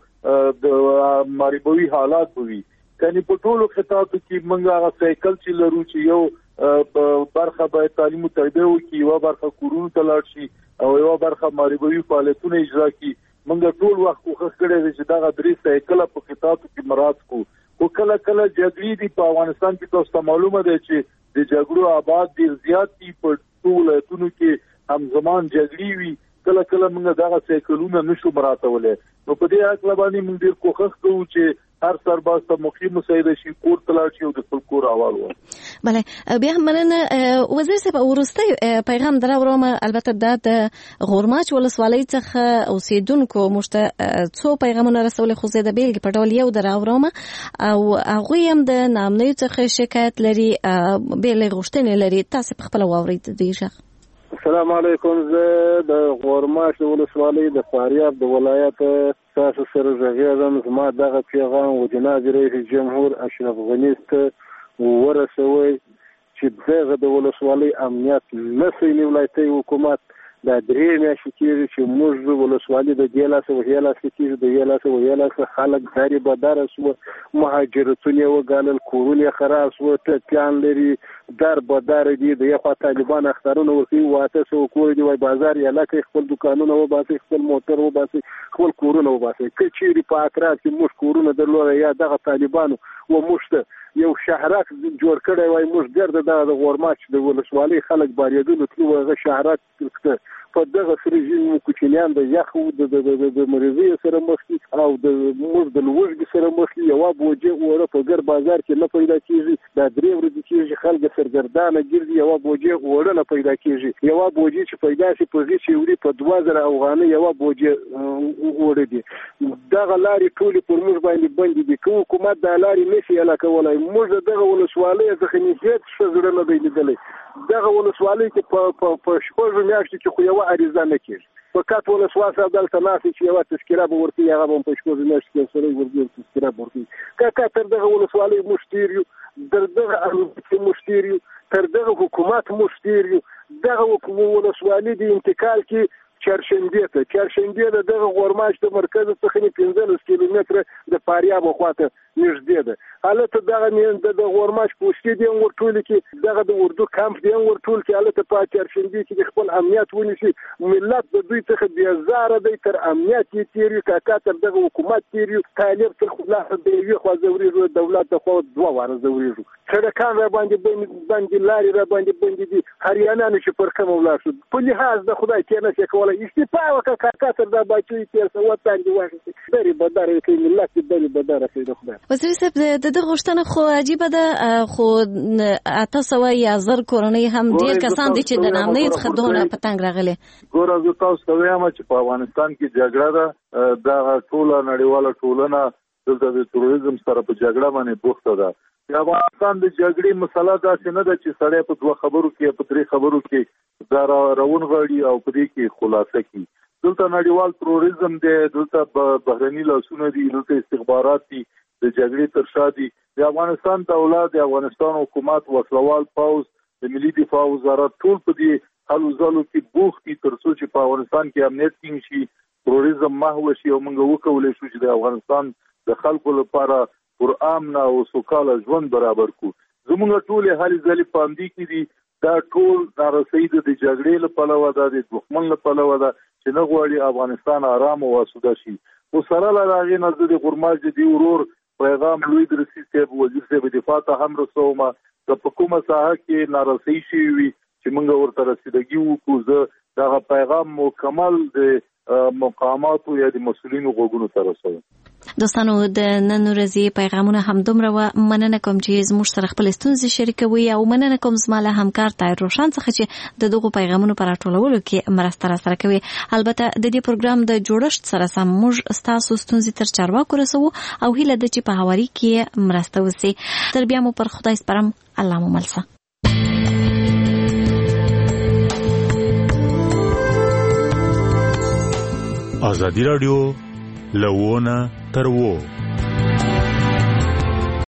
[SPEAKER 6] د ماریبوي حالات به وي. یعنې په ټولو خطاتو کې موږ هغه سایکل چې لرو چې یو برخه باید تعلیم او تربیه وکړي، یوه برخه کورونو ته لاړ شي او یوه برخه ماریبوي فعالیتونه اجرا کړي. موږ ټول وخت کوښښ کړی دی چې دغه 3 سایکله په خطاتو کې مراعات کړو. خو کله کله جګړې دي په افغانستان کې، تاسو ته معلومه ده چې د جګړو آباد ډېر زیات دي، په ټولو ولایتونو کې همزمان جګړې وي، کله کله موږ دغه سایکلونه نشو مراعاتولی. نو په دې هکله باندې موږ ډېر کوښښ کوو چې هر سرباز ته مقیم مساعده شي، کور ته لاړ شي او د خپل کور احوال ووایي.
[SPEAKER 9] بله بیا هم مننه وزیر صاحب. وروستی پیغام دراوړم، البته دا د غورماچ ولسوالۍ څخه اوسېدونکو موږ ته څو پیغامونه رسولي، خو زه د بېلګې په ډول یو دراوړم او هغوی هم د ناامنیو څخه شکایت لري، بېلې غوښتنې لري. تاسو په خپله واورئ د دې غږ.
[SPEAKER 16] السلام علیکم. زه د غورماچ ولسوالۍ د فاریاب د ولایت تاسو سره غږیږم. زما دغه پیغام و جناب رئیس جمهور اشرف غني ته ورسوي چې دغه د ولسوالۍ امنیت نشي نیولای حکومت دا 3 میاشتې کېږي چې موږ ولسوالۍ د ګیلاسه وهیلاسه کېږي، د ګیلاسه وهیلاسه خلک داري بداره شو، مهاجرتونه وګالل، کورونه خراب شو، ټپیان لري، در بداره دي، د یو طالبان اختارونه ورکوي، واته سو کور دی وای بازار یا لکه خپل دکانونه وباسي، خپل موټر وباسي، خپل کورونه وباسي. کچېری په اطراف کې موږ کورونه درلوده یا دغه طالبانو و موږ یو شهرک جوړ کړی وای، موږ ګرځه د غورماچ د ولسوالۍ خلک باریدونو تلو هغه شهرک په دغه سره کوچنیان د یخ د مریضۍ سره مخ دي او د موږ د لوږې سره مخ دي. یوه بوجه اوړه په ګر بازار کې نه پیدا کېږي، دا 3 ورځې کېږي خلک سرګردانه ګرځي، یوه بوجه اوړه نه پیدا کېږي، یوه بوجه چې پیدا شي په هغې چې وړي په 2000 افغانۍ یوه بوجه اوړه دي. دغه لارې ټولې پر موږ باندې بندې دي، که حکومت دا لارې نشي اله کولی. موږ د دغه ولسوالۍ څخه نږدې ښه زړه نه دی لیدلی. دغه ولسوالۍ کې په 6 میاشتو کې خو یوه عریضه نه کېږي. فقط ولسوال صاحب دلته ناست چې یوه تذکره به ورکوي، هغه به په 6 میاشتو کې سړی ورګي تذکره به ورکوي. که تر دغه ولسوالۍ موږ تېر یو، تر دغه امنیت موږ تېر یو، تر دغه حکومت موږ تېر یو. دغه ولسوالۍ د انتقال کې چهارشنبې د دغه غورماچ د مرکز څخه 15 کیلومتره د فاریاب خواته نږدې ده. هلته دغه د غورماچ پوستې دي ورټول کې، دغه د اردو کمپ دي ورټول کې، هلته په چهارشنبې کې د خپل امنیت ونیسي. ملت د دوی څخه بیزاره دی، تر امنیت یې تېر وي، کاکا تر دغه حکومت تېر وي، طالب تر خو د یوې خوا ځورېږو، دولت د خوا 2 واره ځورېږو.
[SPEAKER 13] سړکان را باندې لارې را باندې بندې دي هریانانو چې پر کوم ولاړ شو په لحاظ د خدای کې نه شي کولای استعفا وکړه کاکا تر دا باچوي تیر څه وطن دی واخیستي ډېرې بداره کوي ملت ډېرې بداره کوي د خدای
[SPEAKER 9] وزیر صاحب د غوښتنه خو عجیبه ده خو 800 کورنۍ هم ډېر کسان دي چې د نامنۍ څخه دونه په تنګ راغلي
[SPEAKER 6] ګوره زه تاسو ته وایم چې په افغانستان کې جګړه ده دا ټوله نړیواله ټولنه دلته د تروریزم سره په جګړه باندې بوخته ده د افغانستان د جګړې مسله داسې نه ده چې سړی په 2 خبرو کې په 3 خبرو کې دا راون غړي او په دې کې خلاصه کوي دلته نړیوال تروریزم دی دلته بهرني لاسونه دي دلته استخبارات دي د جګړې تر شا دي د افغانستان دولت د افغانستان حکومت وسلوال پوځ د ملي دفاع وزارت ټول په دې حل وزالو کې بوخت دي تر څو چې په افغانستان کې امنیت ټینګ شي تروریزم محو شي او موږ وکولای شو چې د افغانستان د خلکو لپاره پر امن او سوکاله ژوند برابر کو زموږ ټول هلي ځلې پاندې کې دي دا ټول نارسۍ د جګړې لپاره ودا د دښمن لپاره ودا چې نه غواړي افغانستان آرام او آسوده شي او سره لاغې نظر د غرماج دی ورور پیغام لوی درسي صاحب وزیر صاحب دفاع ته هم رسومه د حکومت ساحه کې نارسۍ شي وي چې موږ ورته رسیدګي وکړو دا پیغام مکمل د مقاماتو یا د مسؤلینو غوږونو ته رسوي
[SPEAKER 9] دوستانو د نن ورځې پیغامونه هم دومره و مننه کوم چې زموږ سره خپل ستونزې شریکوي او مننه کوم زما له همکار طاهر روشن څخه چې د دغو پیغامونو پر راټولولو کې مرسته راسره کوي البته د دې پروګرام د جوړښت سره سم موږ ستاسو ستونزې تر چارواکو رسوو او هیله ده چې په هواري کې مرسته وشي تر بیا مو پر خدای سپارم الله مو مل شه
[SPEAKER 10] ازادي رادیو لوونه تر وو